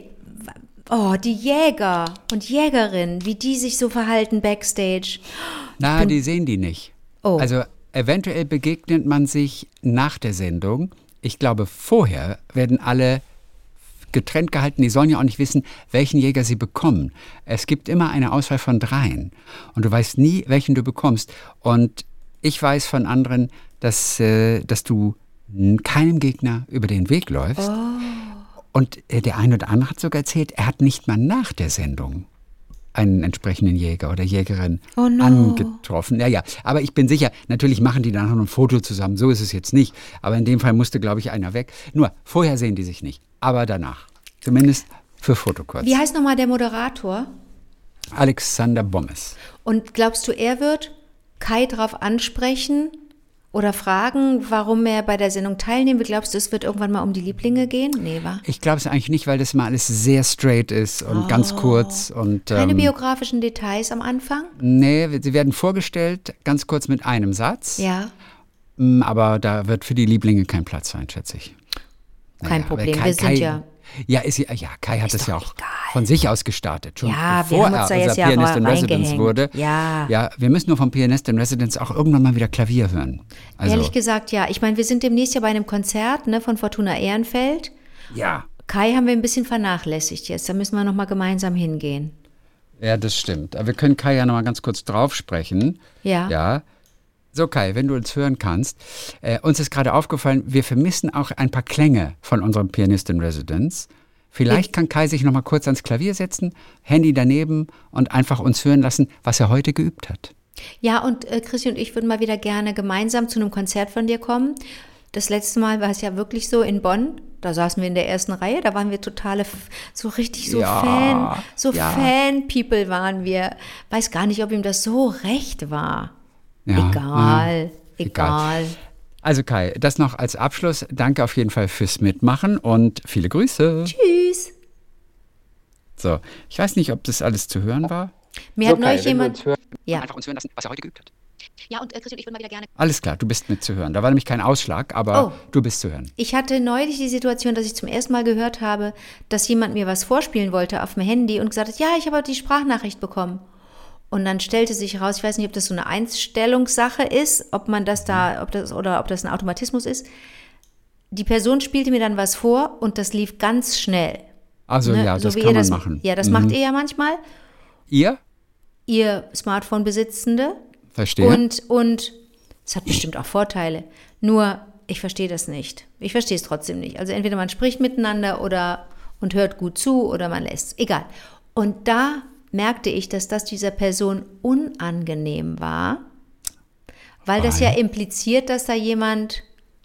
oh, die Jäger und Jägerinnen, wie die sich so verhalten Backstage. Na, die sehen die nicht. Oh. Also eventuell begegnet man sich nach der Sendung. Ich glaube, vorher werden alle getrennt gehalten. Die sollen ja auch nicht wissen, welchen Jäger sie bekommen. Es gibt immer eine Auswahl von dreien. Und du weißt nie, welchen du bekommst. Und ich weiß von anderen, dass, äh, dass du keinem Gegner über den Weg läufst. Oh. Und äh, der eine oder andere hat sogar erzählt, er hat nicht mal nach der Sendung einen entsprechenden Jäger oder Jägerin Oh no. angetroffen. Ja, ja, aber ich bin sicher, natürlich machen die dann noch ein Foto zusammen, so ist es jetzt nicht. Aber in dem Fall musste, glaube ich, einer weg. Nur, vorher sehen die sich nicht, aber danach. Zumindest für Fotokurz. Wie heißt nochmal der Moderator? Alexander Bommes. Und glaubst du, er wird Kai drauf ansprechen oder fragen, warum er bei der Sendung teilnehmen will? Glaubst du, es wird irgendwann mal um die Lieblinge gehen? Nee, wa? Ich glaube es eigentlich nicht, weil das mal alles sehr straight ist und ganz kurz. Und, Keine ähm, biografischen Details am Anfang? Nee, sie werden vorgestellt, ganz kurz mit einem Satz. Ja, Mm, Aber da wird für die Lieblinge kein Platz sein, schätze ich. kein Naja, aber Problem. Kai, Wir sind Kai, ja. Ja, ist, ja, ja, Kai hat Ist es ja doch auch egal. von sich aus gestartet. Schon Ja, wir bevor haben uns er da jetzt unser ja Pianist in mal Residence reingehängt. wurde. Ja. Ja, wir müssen nur vom Pianist in Residence auch irgendwann mal wieder Klavier hören. Also, Ehrlich gesagt, ja. Ich meine, wir sind demnächst ja bei einem Konzert, ne, von Fortuna Ehrenfeld. ja. Kai haben wir ein bisschen vernachlässigt jetzt. Da müssen wir noch mal gemeinsam hingehen. Ja, das stimmt. Aber wir können Kai ja noch mal ganz kurz drauf sprechen. Ja. Ja. So Kai, wenn du uns hören kannst, äh, uns ist gerade aufgefallen, wir vermissen auch ein paar Klänge von unserem Pianist in Residence. Vielleicht kann Kai sich noch mal kurz ans Klavier setzen, Handy daneben und einfach uns hören lassen, was er heute geübt hat. Ja, und äh, Chrissy und ich würden mal wieder gerne gemeinsam zu einem Konzert von dir kommen. Das letzte Mal war es ja wirklich so in Bonn. Da saßen wir in der ersten Reihe, da waren wir totale, F- so richtig so Ja, Fan, so ja. Fan-People waren wir. Weiß gar nicht, ob ihm das so recht war. Ja, Egal, ja, egal. Also Kai, das noch als Abschluss. Danke auf jeden Fall fürs Mitmachen und viele Grüße. Tschüss. So, ich weiß nicht, ob das alles zu hören war. Mir hat neulich jemand. Ja. Einfach uns hören lassen, was er heute geübt hat. Ja, und äh, Chrissy und ich würden mal wieder gerne. Alles klar, du bist mit zu hören. Da war nämlich kein Ausschlag, aber Oh. du bist zu hören. Ich hatte neulich die Situation, dass ich zum ersten Mal gehört habe, dass jemand mir was vorspielen wollte auf dem Handy und gesagt hat, ja, ich habe die Sprachnachricht bekommen. Und dann stellte sich raus, ich weiß nicht, ob das so eine Einstellungssache ist, ob man das da, ob das oder ob das ein Automatismus ist. Die Person spielte mir dann was vor und das lief ganz schnell. Also Ne? ja, So das wie kann ihr man das machen. Ja, das Mhm. macht ihr ja manchmal, Ihr? ihr Smartphone-Besitzende. Verstehe. Und, und es hat bestimmt auch Vorteile. Nur, ich verstehe das nicht. Ich verstehe es trotzdem nicht. Also entweder man spricht miteinander oder und hört gut zu oder man lässt es. Egal. Und da merkte ich, dass das dieser Person unangenehm war, weil das ja impliziert, dass da jemand,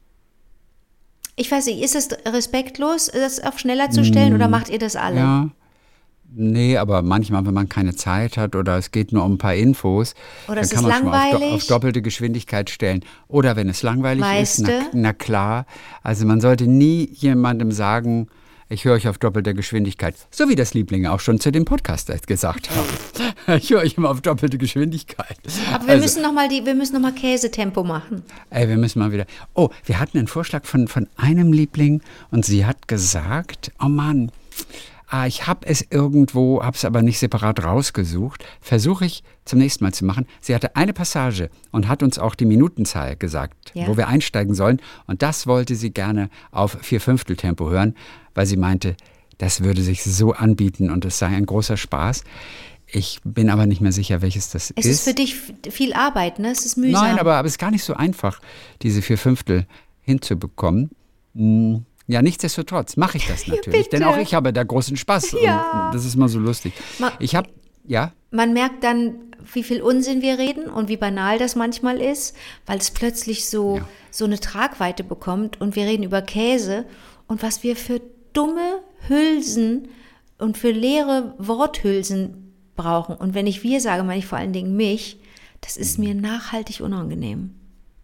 ich weiß nicht, ist es respektlos, das auf schneller zu stellen oder macht ihr das alle? Ja. Nee, aber manchmal, wenn man keine Zeit hat oder es geht nur um ein paar Infos, Oder dann es kann ist man schon mal auf, do langweilig. auf doppelte Geschwindigkeit stellen. Oder wenn es langweilig Weißt ist, na, du? na klar. Also man sollte nie jemandem sagen, ich höre euch auf doppelte Geschwindigkeit. So wie das Lieblinge auch schon zu dem Podcast gesagt haben. Ich höre euch immer auf doppelte Geschwindigkeit. Aber wir Also, müssen noch mal die, wir müssen noch mal Käsetempo machen. Ey, wir müssen mal wieder. Oh, wir hatten einen Vorschlag von, von einem Liebling und sie hat gesagt, oh Mann, ah, ich habe es irgendwo, habe es aber nicht separat rausgesucht. Versuche ich zum nächsten Mal zu machen. Sie hatte eine Passage und hat uns auch die Minutenzahl gesagt, Ja. wo wir einsteigen sollen. Und das wollte sie gerne auf Vierfünftel-Tempo hören, weil sie meinte, das würde sich so anbieten und es sei ein großer Spaß. Ich bin aber nicht mehr sicher, welches das Es ist. ist für dich f- viel Arbeit, ne? Es ist mühsam. Nein, aber, aber es ist gar nicht so einfach, diese vier Fünftel hinzubekommen. Hm, Ja, nichtsdestotrotz mache ich das natürlich, bitte. denn auch ich habe da großen Spaß Ja. und das ist mal so lustig. Ma- Ich habe, ja, Man merkt dann, wie viel Unsinn wir reden und wie banal das manchmal ist, weil es plötzlich so, Ja. so eine Tragweite bekommt und wir reden über Käse und was wir für dumme Hülsen und für leere Worthülsen brauchen. Und wenn ich wir sage, meine ich vor allen Dingen mich, das ist mir nachhaltig unangenehm.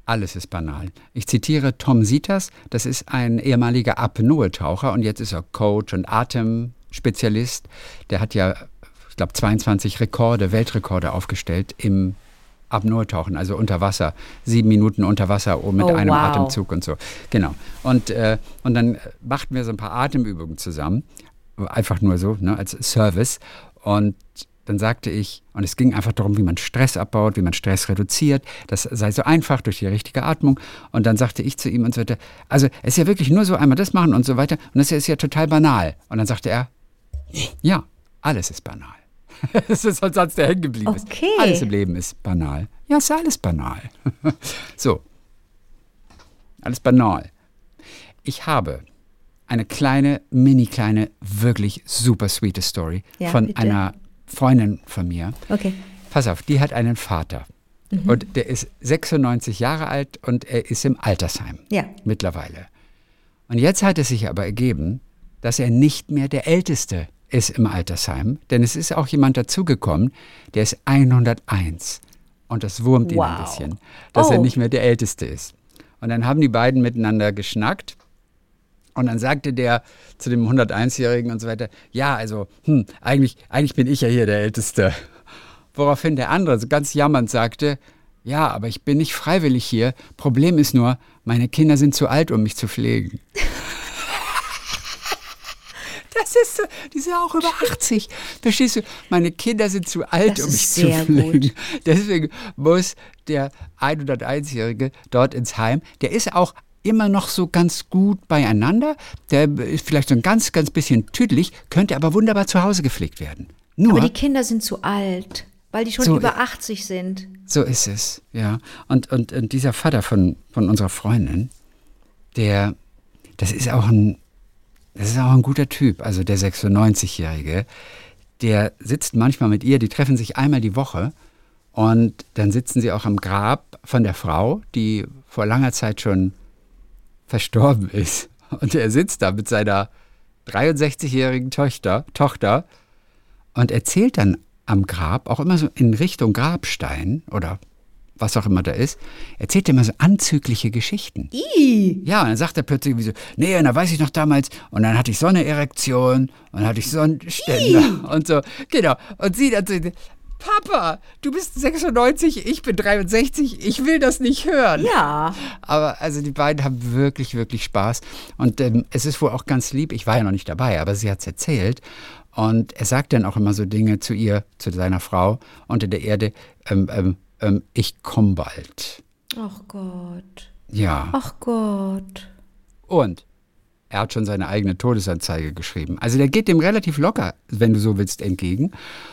Alles ist banal. Ich zitiere Tom Sitas, das ist ein ehemaliger Apnoe-Taucher und jetzt ist er Coach und Atemspezialist. Der hat ja, ich glaube, zweiundzwanzig Rekorde, Weltrekorde aufgestellt im Apnoe-Tauchen, also unter Wasser. Sieben Minuten unter Wasser mit Oh, einem wow. Atemzug und so. Genau. Und, äh, und dann machten wir so ein paar Atemübungen zusammen. Einfach nur so, ne, als Service. Und dann sagte ich, und es ging einfach darum, wie man Stress abbaut, wie man Stress reduziert. Das sei so einfach durch die richtige Atmung. Und dann sagte ich zu ihm und so weiter, also es ist ja wirklich nur so einmal das machen und so weiter. Und das ist ja total banal. Und dann sagte er, ja, alles ist banal. Das ist ein Satz, der hängen geblieben ist. Okay. Alles im Leben ist banal. Ja, ist alles banal. So, alles banal. Ich habe eine kleine, mini kleine, wirklich super sweete Story Ja, von bitte. einer Freundin von mir. Okay. Pass auf, die hat einen Vater. Mhm. Und der ist sechsundneunzig Jahre alt und er ist im Altersheim Ja. mittlerweile. Und jetzt hat es sich aber ergeben, dass er nicht mehr der Älteste ist im Altersheim, denn es ist auch jemand dazugekommen, der ist hunderteins. Und das wurmt ihn ein Wow. bisschen, dass Oh. er nicht mehr der Älteste ist. Und dann haben die beiden miteinander geschnackt. Und dann sagte der zu dem hunderteins-Jährigen und so weiter, ja, also, hm, eigentlich, eigentlich bin ich ja hier der Älteste. Woraufhin der andere so ganz jammernd sagte, ja, aber ich bin nicht freiwillig hier. Problem ist nur, meine Kinder sind zu alt, um mich zu pflegen. Das ist so, die sind auch über achtzig. Verstehst du? Meine Kinder sind zu alt, Das um mich ist zu sehr pflegen. gut. Deswegen muss der hunderteins-Jährige dort ins Heim. Der ist auch immer noch so ganz gut beieinander. Der ist vielleicht so ein ganz, ganz bisschen tüdelig, könnte aber wunderbar zu Hause gepflegt werden. Nur, Aber die Kinder sind zu alt, weil die schon So, über äh, achtzig sind. so ist es, ja. Und, und, und dieser Vater von, von unserer Freundin, der, das ist auch ein, das ist auch ein guter Typ, also der sechsundneunzigjährige, der sitzt manchmal mit ihr, die treffen sich einmal die Woche und dann sitzen sie auch am Grab von der Frau, die vor langer Zeit schon verstorben ist. Und er sitzt da mit seiner dreiundsechzigjährigen Tochter, Tochter und erzählt dann am Grab, auch immer so in Richtung Grabstein oder was auch immer da ist, erzählt er immer so anzügliche Geschichten. I. Ja, und dann sagt er plötzlich irgendwie so, nee, und da weiß ich noch damals, und dann hatte ich so eine Erektion, und dann hatte ich so einen Ständer und so, genau. Und sie dann so, Papa, du bist sechsundneunzig, ich bin dreiundsechzig, ich will das nicht hören. Ja. Aber also die beiden haben wirklich, wirklich Spaß. Und ähm, es ist wohl auch ganz lieb, ich war ja noch nicht dabei, aber sie hat es erzählt. Und er sagt dann auch immer so Dinge zu ihr, zu seiner Frau unter der Erde, ähm, ähm, ähm, ich komme bald. Ach Gott. Ja. Ach Gott. Und er hat schon seine eigene Todesanzeige geschrieben. Also der geht dem relativ locker, wenn du so willst, entgegen.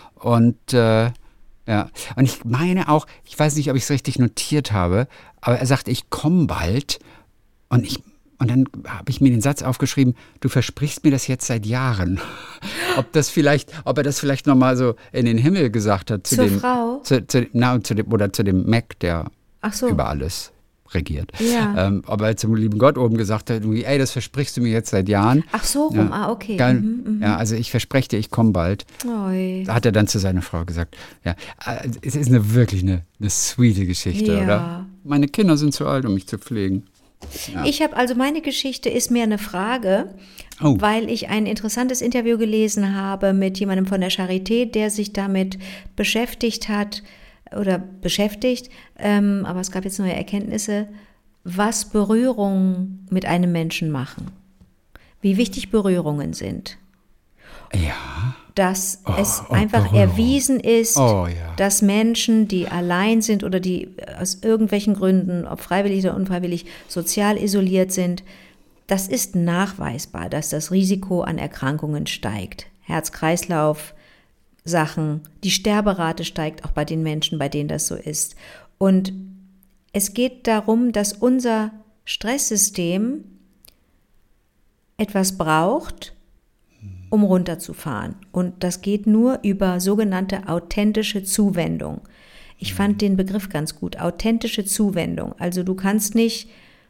Und äh, ja, und ich meine auch, ich weiß nicht, ob ich es richtig notiert habe, aber er sagt, ich komme bald. Und ich und dann habe ich mir den Satz aufgeschrieben, du versprichst mir das jetzt seit Jahren. Ob das vielleicht, ob er das vielleicht nochmal so in den Himmel gesagt hat zu Zur dem, Frau? Zu, zu, na, zu dem oder zu dem Mac, der Ach so. über alles regiert. Ja. Ähm, ob er zum lieben Gott oben gesagt hat, irgendwie, ey, das versprichst du mir jetzt seit Jahren. Ach so rum, ah, okay. Geil. Mhm, Ja, also ich verspreche dir, ich komme bald. Oi. Hat er dann zu seiner Frau gesagt. Ja, äh, es ist eine wirklich eine, eine sweete Geschichte, Ja. oder? Meine Kinder sind zu alt, um mich zu pflegen. Ja. Ich habe also meine Geschichte ist mehr eine Frage, Oh. weil ich ein interessantes Interview gelesen habe mit jemandem von der Charité, der sich damit beschäftigt hat oder beschäftigt, ähm, aber es gab jetzt neue Erkenntnisse, was Berührungen mit einem Menschen machen, wie wichtig Berührungen sind. Ja. Dass Oh, es oh, einfach Berührung. erwiesen ist, Oh, ja. dass Menschen, die allein sind oder die aus irgendwelchen Gründen, ob freiwillig oder unfreiwillig, sozial isoliert sind, das ist nachweisbar, dass das Risiko an Erkrankungen steigt. Herz-Kreislauf, Sachen, die Sterberate steigt auch bei den Menschen, bei denen das so ist. Und es geht darum, dass unser Stresssystem etwas braucht, um runterzufahren. Und das geht nur über sogenannte authentische Zuwendung. Ich fand den Begriff ganz gut, authentische Zuwendung. Also du kannst nicht,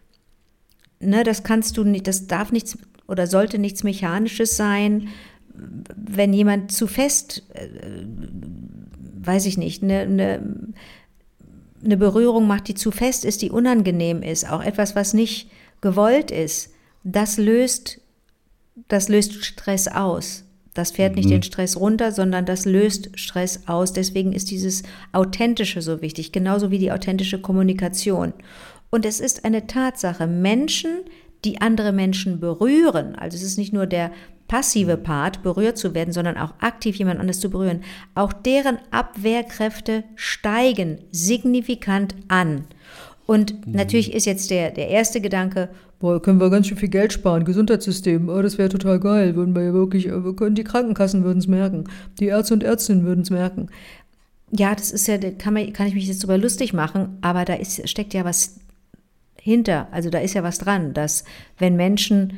ne, das kannst du nicht, das darf nichts oder sollte nichts Mechanisches sein, wenn jemand zu fest, äh, weiß ich nicht, ne, ne, eine Berührung macht, die zu fest ist, die unangenehm ist, auch etwas, was nicht gewollt ist, das löst, das löst Stress aus. Das fährt nicht Mhm. den Stress runter, sondern das löst Stress aus. Deswegen ist dieses Authentische so wichtig, genauso wie die authentische Kommunikation. Und es ist eine Tatsache, Menschen, die andere Menschen berühren, also es ist nicht nur der passive Part, berührt zu werden, sondern auch aktiv jemand anderes zu berühren, auch deren Abwehrkräfte steigen signifikant an. Und Mhm. natürlich ist jetzt der, der erste Gedanke, boah, können wir ganz schön viel Geld sparen, Gesundheitssystem, oh, das wäre total geil, würden wir ja wirklich, äh, wir können, die Krankenkassen würden es merken, die Ärzte und Ärztinnen würden es merken. Ja, das ist ja, da kann, man, kann ich mich jetzt drüber lustig machen, aber da ist, steckt ja was hinter, also da ist ja was dran, dass wenn Menschen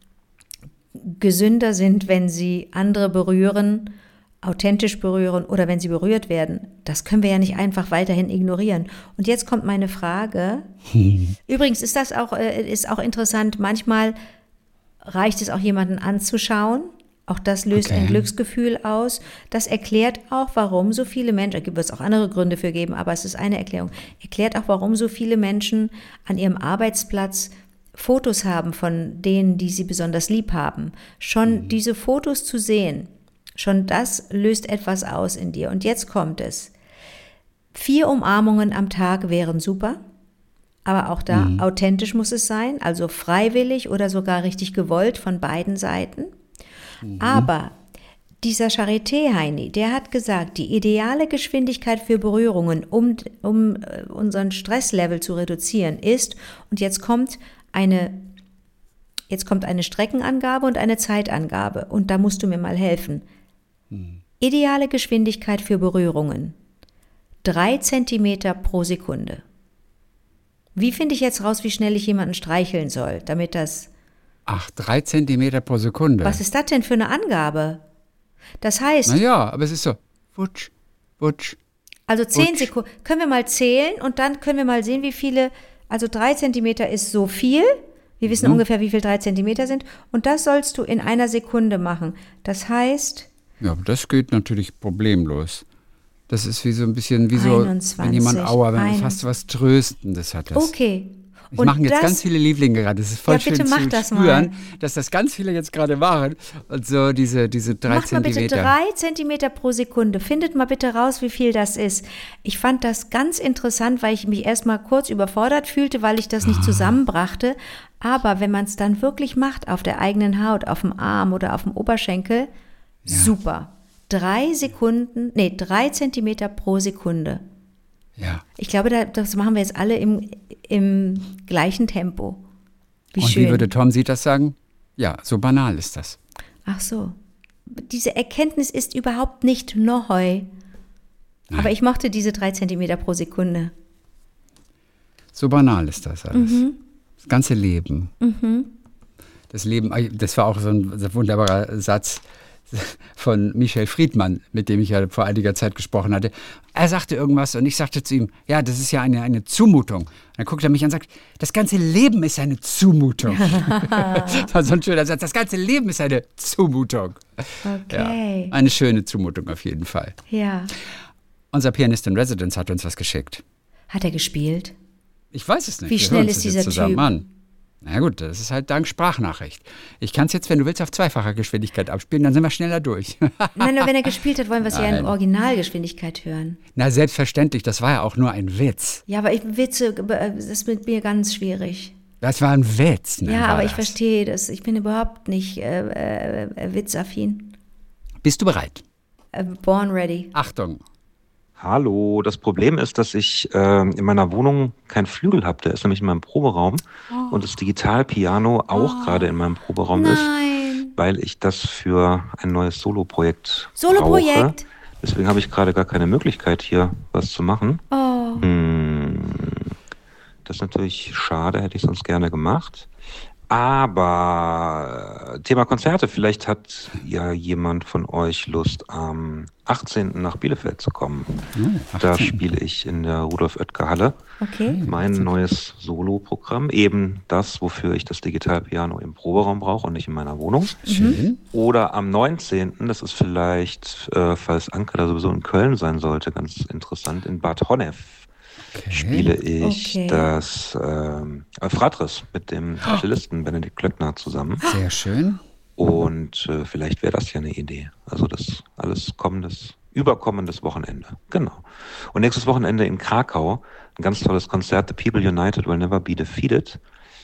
gesünder sind, wenn sie andere berühren, authentisch berühren oder wenn sie berührt werden, das können wir ja nicht einfach weiterhin ignorieren. Und jetzt kommt meine Frage. Übrigens ist das auch, äh, ist auch interessant, manchmal reicht es auch jemanden anzuschauen. Auch das löst Okay. ein Glücksgefühl aus. Das erklärt auch, warum so viele Menschen, da gibt es auch andere Gründe für geben, aber es ist eine Erklärung, erklärt auch, warum so viele Menschen an ihrem Arbeitsplatz Fotos haben von denen, die sie besonders lieb haben. Schon diese Fotos zu sehen, schon das löst etwas aus in dir. Und jetzt kommt es. Vier Umarmungen am Tag wären super, aber auch da authentisch muss es sein, also freiwillig oder sogar richtig gewollt von beiden Seiten. Aber dieser Charité-Heini, der hat gesagt, die ideale Geschwindigkeit für Berührungen, um, um äh, unseren Stresslevel zu reduzieren, ist, und jetzt kommt eine, jetzt kommt eine Streckenangabe und eine Zeitangabe, und da musst du mir mal helfen. Ideale Geschwindigkeit für Berührungen, drei Zentimeter pro Sekunde. Wie finde ich jetzt raus, wie schnell ich jemanden streicheln soll, damit das... Ach, drei Zentimeter pro Sekunde. Was ist das denn für eine Angabe? Das heißt, Naja, aber es ist so, wutsch, wutsch. also zehn Gut. Sekunden, können wir mal zählen und dann können wir mal sehen, wie viele, also drei Zentimeter ist so viel. Wir wissen Mhm. ungefähr, wie viel drei Zentimeter sind. Und das sollst du in einer Sekunde machen. Das heißt, Ja, aber das geht natürlich problemlos. Das ist wie so ein bisschen wie so, einundzwanzig, wenn jemand Aua, wenn man ein- fast was Tröstendes hat. Das. okay. Ich Und machen jetzt das- ganz viele Lieblinge gerade. Das ist voll Ja, bitte schön mach zu das spüren, mal. dass das ganz viele jetzt gerade machen. Und so diese, diese drei Macht mal bitte Zentimeter. drei Zentimeter pro Sekunde. Findet mal bitte raus, wie viel das ist. Ich fand das ganz interessant, weil ich mich erstmal kurz überfordert fühlte, weil ich das Ah. nicht zusammenbrachte. Aber wenn man es dann wirklich macht, auf der eigenen Haut, auf dem Arm oder auf dem Oberschenkel, super. Drei Sekunden, nee, drei Zentimeter pro Sekunde. Ja. Ich glaube, da, das machen wir jetzt alle im, im gleichen Tempo. Wie Und schön. wie würde Tom Siet das sagen? Ja, so banal ist das. Ach so. Diese Erkenntnis ist überhaupt nicht neu. Aber ich mochte diese drei Zentimeter pro Sekunde. So banal ist das alles. Mhm. Das ganze Leben. Das Leben, das war auch so ein wunderbarer Satz von Michel Friedmann, mit dem ich ja vor einiger Zeit gesprochen hatte. Er sagte irgendwas und ich sagte zu ihm, ja, das ist ja eine, eine Zumutung. Dann guckt er mich an und sagt, das ganze Leben ist eine Zumutung. Das war so ein schöner Satz, das ganze Leben ist eine Zumutung. Okay. Ja, eine schöne Zumutung auf jeden Fall. Ja. Unser Pianist in Residence hat uns was geschickt. Hat er gespielt? Ich weiß es nicht. Wie Wir schnell hören uns ist das dieser jetzt zusammen Typ? an. Na gut, das ist halt dank Sprachnachricht. Ich kann es jetzt, wenn du willst, auf zweifacher Geschwindigkeit abspielen, dann sind wir schneller durch. Nein, nur wenn er gespielt hat, wollen wir es ja in Nein. Originalgeschwindigkeit hören. Na, selbstverständlich, das war ja auch nur ein Witz. Ja, aber ich, Witze, das ist mit mir ganz schwierig. Das war ein Witz. Ne, Ja, war aber ich das. verstehe das. Ich bin überhaupt nicht äh, äh, witzaffin. Bist du bereit? Äh, born ready. Achtung. Hallo, das Problem ist, dass ich ähm, in meiner Wohnung keinen Flügel habe. Der ist nämlich in meinem Proberaum und das Digitalpiano auch gerade in meinem Proberaum ist, Nein. weil ich das für ein neues Solo-Projekt brauche. Solo-Projekt? Deswegen habe ich gerade gar keine Möglichkeit, hier was zu machen. Oh. Hm, das ist natürlich schade, hätte ich sonst gerne gemacht. Aber Thema Konzerte, vielleicht hat ja jemand von euch Lust, am achtzehnten nach Bielefeld zu kommen. Da spiele ich in der Rudolf-Oetker-Halle Okay. mein neues Solo-Programm. Eben das, wofür ich das Digitalpiano im Proberaum brauche und nicht in meiner Wohnung. Schön. Oder am neunzehnten, das ist vielleicht, äh, falls Anke da sowieso in Köln sein sollte, ganz interessant, in Bad Honnef. Okay. spiele ich Okay. das ähm, Fratres mit dem Cellisten Benedikt Klöckner zusammen. Sehr schön. Und äh, vielleicht wäre das ja eine Idee. Also das alles kommendes, überkommendes Wochenende. Genau. Und nächstes Wochenende in Krakau ein ganz tolles Konzert. The People United Will Never Be Defeated.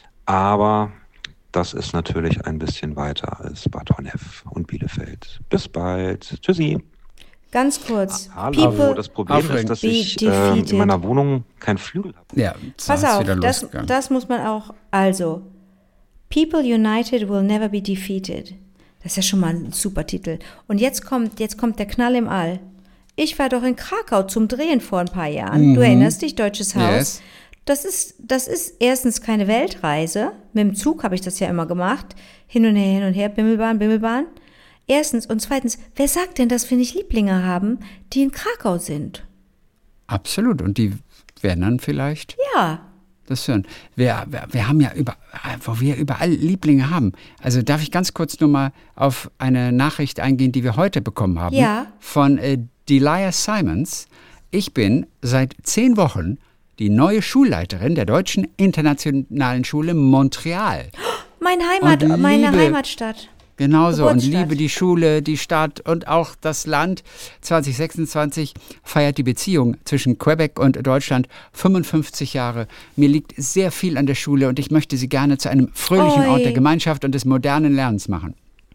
Aber das ist natürlich ein bisschen weiter als Bad Honnef und Bielefeld. Bis bald. Tschüssi. Ganz kurz. Hallo. People, Das Problem Aufregend. ist, dass Be ich ähm, defeated. in meiner Wohnung keinen Flügel habe. Ja, so pass ist auf, wieder das, losgegangen. das muss man auch, also, People United Will Never Be Defeated. Das ist ja schon mal ein super Titel. Und jetzt kommt, jetzt kommt der Knall im All. Ich war doch in Krakau zum Drehen vor ein paar Jahren. Du erinnerst dich, Deutsches Haus? Yes. Das ist, das ist erstens keine Weltreise. Mit dem Zug habe ich das ja immer gemacht. Hin und her, hin und her, Bimmelbahn, Bimmelbahn. Erstens. Und zweitens, wer sagt denn, dass wir nicht Lieblinge haben, die in Krakau sind? Absolut. Und die werden dann vielleicht Ja. das hören. Wir, wir, wir haben ja über, wo wir überall Lieblinge haben. Also darf ich ganz kurz nur mal auf eine Nachricht eingehen, die wir heute bekommen haben. Ja. Von äh, Delia Simons. Ich bin seit zehn Wochen die neue Schulleiterin der Deutschen Internationalen Schule Montreal. Mein Heimat, Und meine liebe- Heimatstadt. Genauso und Geburtsstadt. liebe die Schule, die Stadt und auch das Land. zwanzig sechsundzwanzig feiert die Beziehung zwischen Quebec und Deutschland fünfundfünfzig Jahre. Mir liegt sehr viel an der Schule und ich möchte sie gerne zu einem fröhlichen Oi. Ort der Gemeinschaft und des modernen Lernens machen.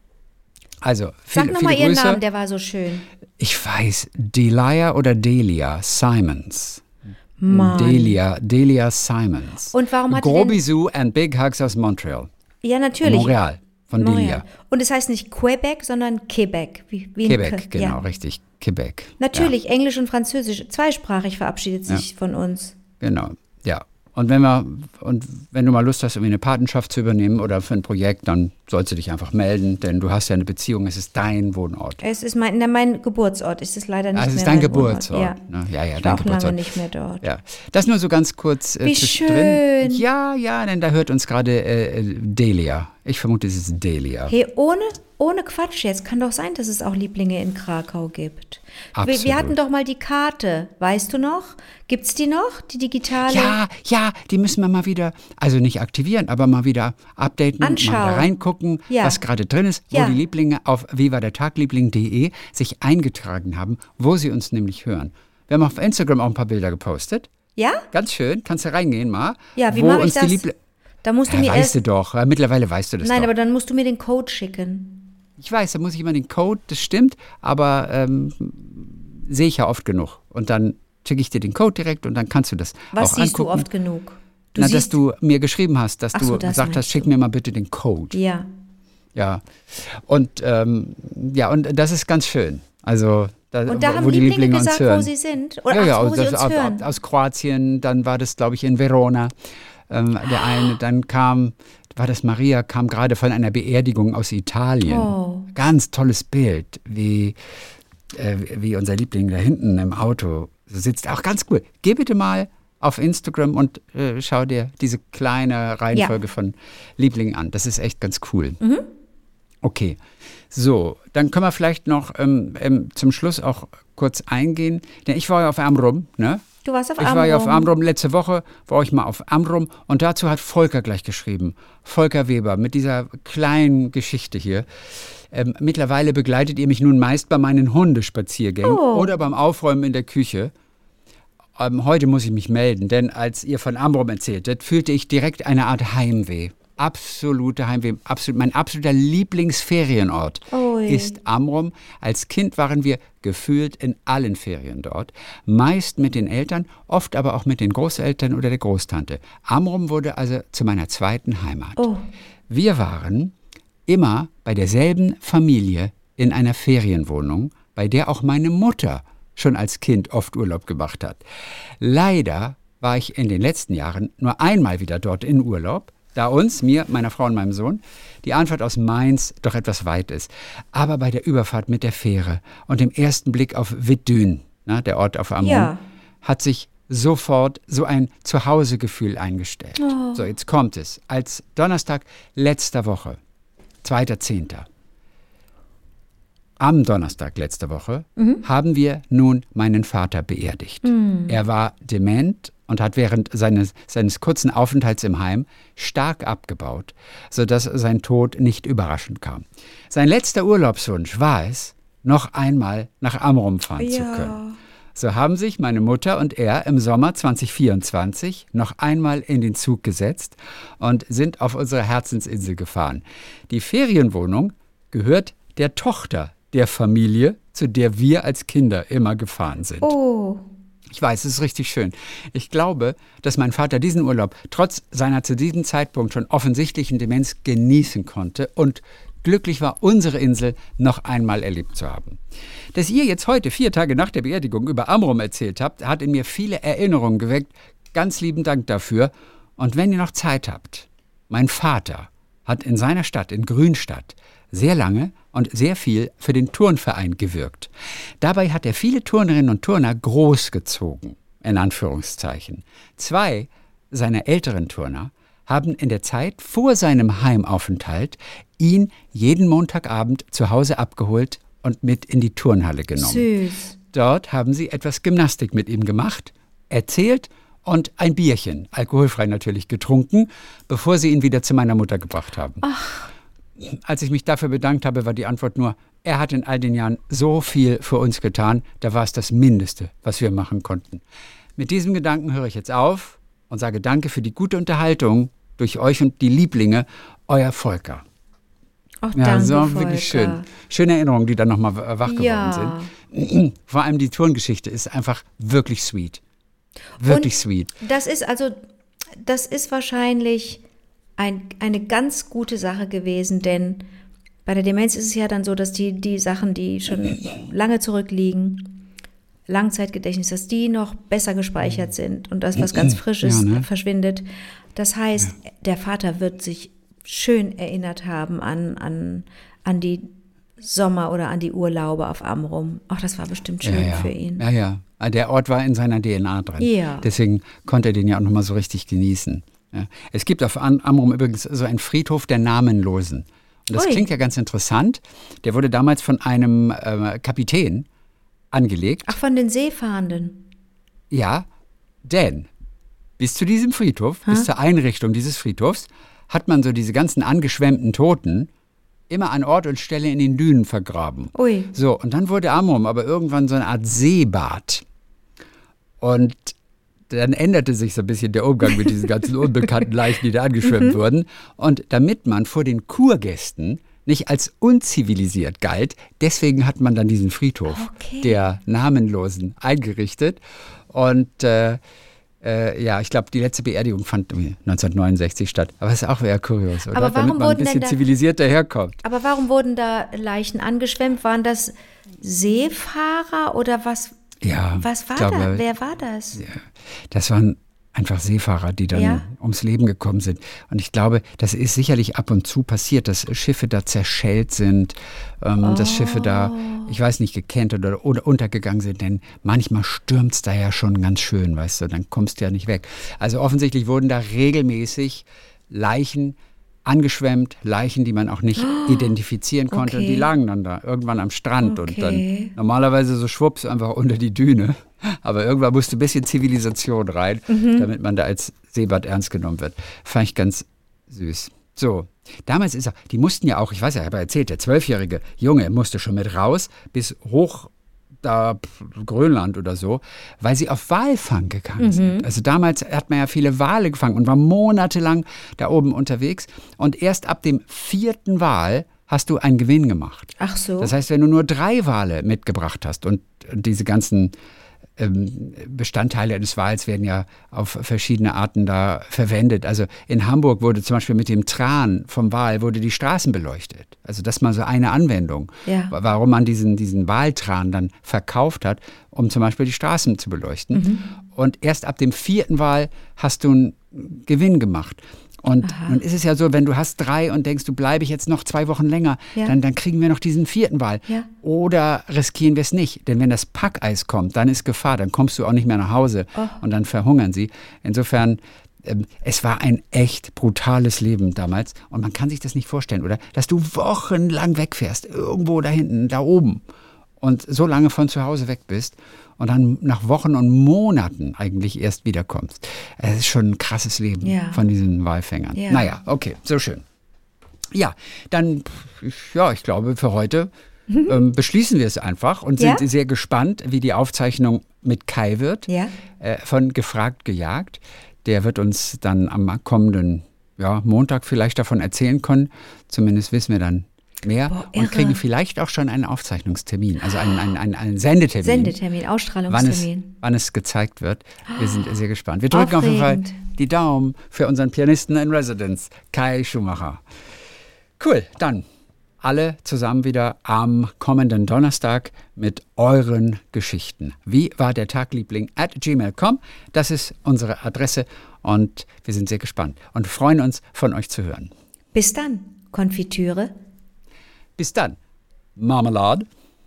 Also, viele, Sag nochmal viele ihren Grüße. Namen, der war so schön. Ich weiß, Delia oder Delia Simons. Mann. Delia, Delia Simons. Und warum hat die Gros denn- bisous and big hugs aus Montreal. Ja, natürlich. Montreal, von Montreal. Delia. Und es heißt nicht Quebec, sondern Quebec. Wie, wie in Quebec, Ke- genau, Ja. richtig. Quebec. Natürlich, Englisch und Französisch. Zweisprachig verabschiedet sich von uns. Genau, ja. Und wenn wir und wenn du mal Lust hast, irgendwie eine Patenschaft zu übernehmen oder für ein Projekt, dann sollst du dich einfach melden, denn du hast ja eine Beziehung, es ist dein Wohnort. Es ist mein, na, mein Geburtsort. Es ist leider nicht Ah, es mehr ist dein mein Geburtsort. Wohnort. Ne? Ja, ja, ich dein war auch Geburtsort. lange nicht mehr dort. Ja, das nur so ganz kurz äh, Wie zwischendrin. schön. Ja, ja, denn da hört uns gerade äh, Delia. Ich vermute, es ist Delia. Hey, ohne, ohne Quatsch jetzt. Kann doch sein, dass es auch Lieblinge in Krakau gibt. Wir, Absolut. wir hatten doch mal die Karte. Weißt du noch? Gibt's die noch? Die digitale? Ja, ja, die müssen wir mal wieder, also nicht aktivieren, aber mal wieder updaten, Anschauen. mal da reingucken, Ja. was gerade drin ist, wo Ja. die Lieblinge auf vivadertagliebling punkt de sich eingetragen haben, wo sie uns nämlich hören. Wir haben auf Instagram auch ein paar Bilder gepostet. Ja? Ganz schön, kannst du reingehen mal. Ja, wie wo mache ich uns das? Die Liebl- Da musst du ja, mir weißt erst... du doch, ja, mittlerweile weißt du das Nein, doch. aber dann musst du mir den Code schicken. Ich weiß, da muss ich immer den Code, das stimmt, aber ähm, sehe ich ja oft genug. Und dann schicke ich dir den Code direkt und dann kannst du das Was auch siehst angucken. du oft genug? Du Na, dass siehst, du mir geschrieben hast, dass Ach du so, das gesagt hast, meinst schick du. mir mal bitte den Code. Ja. Ja. Und ähm, ja, und das ist ganz schön. Also da, Und da wo haben wo die Lieblinge Lieblinge uns gesagt, hören. wo sie sind. Oder ja, ja, ach, wo aus, sie uns aus, hören. aus Kroatien, dann war das, glaube ich, in Verona. Ähm, der eine, dann kam, war das Maria, kam gerade von einer Beerdigung aus Italien. Oh. Ganz tolles Bild, wie, äh, wie unser Liebling da hinten im Auto sitzt. Auch ganz cool. Geh bitte mal auf Instagram und äh, schau dir diese kleine Reihenfolge Ja. von Lieblingen an. Das ist echt ganz cool. Mhm. Okay, so, dann können wir vielleicht noch ähm, ähm, zum Schluss auch kurz eingehen. Denn ich war ja auf Amrum, ne? Du warst auf Ich war ja auf Amrum, letzte Woche war ich mal auf Amrum und dazu hat Volker gleich geschrieben. Volker Weber mit dieser kleinen Geschichte hier. Ähm, mittlerweile begleitet ihr mich nun meist bei meinen Hundespaziergängen Oh. oder beim Aufräumen in der Küche. Ähm, heute muss ich mich melden, denn als ihr von Amrum erzähltet, fühlte ich direkt eine Art Heimweh. Absolute Heimweh. Absolut, mein absoluter Lieblingsferienort Ui. ist Amrum. Als Kind waren wir gefühlt in allen Ferien dort. Meist mit den Eltern, oft aber auch mit den Großeltern oder der Großtante. Amrum wurde also zu meiner zweiten Heimat. Oh. Wir waren immer bei derselben Familie in einer Ferienwohnung, bei der auch meine Mutter schon als Kind oft Urlaub gemacht hat. Leider war ich in den letzten Jahren nur einmal wieder dort in Urlaub, da uns, mir, meiner Frau und meinem Sohn, die Anfahrt aus Mainz doch etwas weit ist. Aber bei der Überfahrt mit der Fähre und dem ersten Blick auf Wittdün, na, der Ort auf Amrum, Ja. hat sich sofort so ein Zuhausegefühl eingestellt. Oh. So, jetzt kommt es. Als Donnerstag letzter Woche, zweiter Zehnter Am Donnerstag letzte Woche mhm. haben wir nun meinen Vater beerdigt. Mhm. Er war dement und hat während seines, seines kurzen Aufenthalts im Heim stark abgebaut, sodass sein Tod nicht überraschend kam. Sein letzter Urlaubswunsch war es, noch einmal nach Amrum fahren ja. zu können. So haben sich meine Mutter und er im Sommer zwanzig vierundzwanzig noch einmal in den Zug gesetzt und sind auf unsere Herzensinsel gefahren. Die Ferienwohnung gehört der Tochter der Familie, zu der wir als Kinder immer gefahren sind. Oh. Ich weiß, es ist richtig schön. Ich glaube, dass mein Vater diesen Urlaub trotz seiner zu diesem Zeitpunkt schon offensichtlichen Demenz genießen konnte und glücklich war, unsere Insel noch einmal erlebt zu haben. Dass ihr jetzt heute, vier Tage nach der Beerdigung, über Amrum erzählt habt, hat in mir viele Erinnerungen geweckt. Ganz lieben Dank dafür. Und wenn ihr noch Zeit habt, mein Vater hat in seiner Stadt, in Grünstadt, sehr lange und sehr viel für den Turnverein gewirkt. Dabei hat er viele Turnerinnen und Turner großgezogen, in Anführungszeichen. Zwei seiner älteren Turner haben in der Zeit vor seinem Heimaufenthalt ihn jeden Montagabend zu Hause abgeholt und mit in die Turnhalle genommen. Süß. Dort haben sie etwas Gymnastik mit ihm gemacht, erzählt und ein Bierchen, alkoholfrei natürlich, getrunken, bevor sie ihn wieder zu meiner Mutter gebracht haben. Ach. Als ich mich dafür bedankt habe, war die Antwort nur, er hat in all den Jahren so viel für uns getan, da war es das Mindeste, was wir machen konnten. Mit diesem Gedanken höre ich jetzt auf und sage Danke für die gute Unterhaltung durch euch und die Lieblinge, euer Volker. Ach, ja, danke, so Volker. Wirklich schön. Schöne Erinnerungen, die dann nochmal wach geworden ja. sind. Vor allem die Turngeschichte ist einfach wirklich sweet. Wirklich und sweet. Das ist also, das ist wahrscheinlich ein, eine ganz gute Sache gewesen, denn bei der Demenz ist es ja dann so, dass die, die Sachen, die schon lange zurückliegen, Langzeitgedächtnis, dass die noch besser gespeichert sind und das, was ganz Frisches, ja, ne? verschwindet. Das heißt, ja. der Vater wird sich schön erinnert haben an, an, an die Sommer oder an die Urlaube auf Amrum. Ach, das war bestimmt schön ja, ja. für ihn. Ja, ja. Der Ort war in seiner D N A drin. Ja. Deswegen konnte er den ja auch nochmal so richtig genießen. Ja. Es gibt auf Amrum übrigens so einen Friedhof der Namenlosen. Und das Ui. klingt ja ganz interessant. Der wurde damals von einem äh, Kapitän angelegt. Ach, von den Seefahrenden. Ja, denn bis zu diesem Friedhof, ha? bis zur Einrichtung dieses Friedhofs, hat man so diese ganzen angeschwemmten Toten immer an Ort und Stelle in den Dünen vergraben. Ui. So, und dann wurde Amrum aber irgendwann so eine Art Seebad. Und dann änderte sich so ein bisschen der Umgang mit diesen ganzen unbekannten Leichen, die da angeschwemmt wurden. Und damit man vor den Kurgästen nicht als unzivilisiert galt, deswegen hat man dann diesen Friedhof okay. der Namenlosen eingerichtet. Und äh, äh, ja, ich glaube, die letzte Beerdigung fand neunzehnhundertneunundsechzig statt. Aber das ist auch eher kurios, oder? Aber warum damit man ein bisschen da, zivilisierter herkommt. Aber warum wurden da Leichen angeschwemmt? Waren das Seefahrer oder was? Ja, was war glaube, da? Wer war das? Ja, das waren einfach Seefahrer, die dann ja? ums Leben gekommen sind. Und ich glaube, das ist sicherlich ab und zu passiert, dass Schiffe da zerschellt sind, ähm, oh. dass Schiffe da, ich weiß nicht, gekentert oder, oder untergegangen sind, denn manchmal stürmt es da ja schon ganz schön, weißt du, dann kommst du ja nicht weg. Also offensichtlich wurden da regelmäßig Leichen angeschwemmt, Leichen, die man auch nicht oh, identifizieren konnte. Okay. Und die lagen dann da irgendwann am Strand okay. und dann normalerweise so schwupps einfach unter die Düne. Aber irgendwann musste ein bisschen Zivilisation rein, mhm. damit man da als Seebad ernst genommen wird. Fand ich ganz süß. So, damals ist er, die mussten ja auch, ich weiß ja, ich habe erzählt, der zwölfjährige Junge musste schon mit raus bis hoch da Grönland oder so, weil sie auf Walfang gegangen mhm. sind. Also damals hat man ja viele Wale gefangen und war monatelang da oben unterwegs. Und erst ab dem vierten Wal hast du einen Gewinn gemacht. Ach so. Das heißt, wenn du nur drei Wale mitgebracht hast und diese ganzen ähm, Bestandteile eines Wals werden ja auf verschiedene Arten da verwendet. Also in Hamburg wurde zum Beispiel mit dem Tran vom Wal wurde die Straßen beleuchtet. Also das mal so eine Anwendung, ja. warum man diesen, diesen Waltran dann verkauft hat, um zum Beispiel die Straßen zu beleuchten. Mhm. Und erst ab dem vierten Wal hast du einen Gewinn gemacht. Und Aha. nun ist es ja so, wenn du hast drei und denkst, du bleibe ich jetzt noch zwei Wochen länger, ja. dann, dann kriegen wir noch diesen vierten Wal. Ja. Oder riskieren wir es nicht. Denn wenn das Packeis kommt, dann ist Gefahr, dann kommst du auch nicht mehr nach Hause oh. und dann verhungern sie. Insofern ähm, es war ein echt brutales Leben damals und man kann sich das nicht vorstellen, oder? Dass du wochenlang wegfährst, irgendwo da hinten, da oben und so lange von zu Hause weg bist und dann nach Wochen und Monaten eigentlich erst wiederkommst. Es ist schon ein krasses Leben Ja. von diesen Walfängern. Ja. Naja, okay, so schön. Ja, dann, ja, ich glaube, für heute ähm, beschließen wir es einfach und sind Ja? sehr gespannt, wie die Aufzeichnung mit Kai wird, Ja. äh, von Gefragt gejagt. Der wird uns dann am kommenden ja, Montag vielleicht davon erzählen können. Zumindest wissen wir dann mehr Boah, und irre. kriegen vielleicht auch schon einen Aufzeichnungstermin, also einen, einen, einen, einen Sendetermin. Sendetermin, Wann es, Ausstrahlungstermin. wann es gezeigt wird. Wir sind sehr gespannt. Wir drücken auf jeden Fall Aufregend. die Daumen für unseren Pianisten in Residence, Kai Schumacher. Cool, dann alle zusammen wieder am kommenden Donnerstag mit euren Geschichten. Wie war der Tagliebling at gmail punkt com? Das ist unsere Adresse und wir sind sehr gespannt und freuen uns, von euch zu hören. Bis dann, Konfitüre. Bis dann, Marmelade.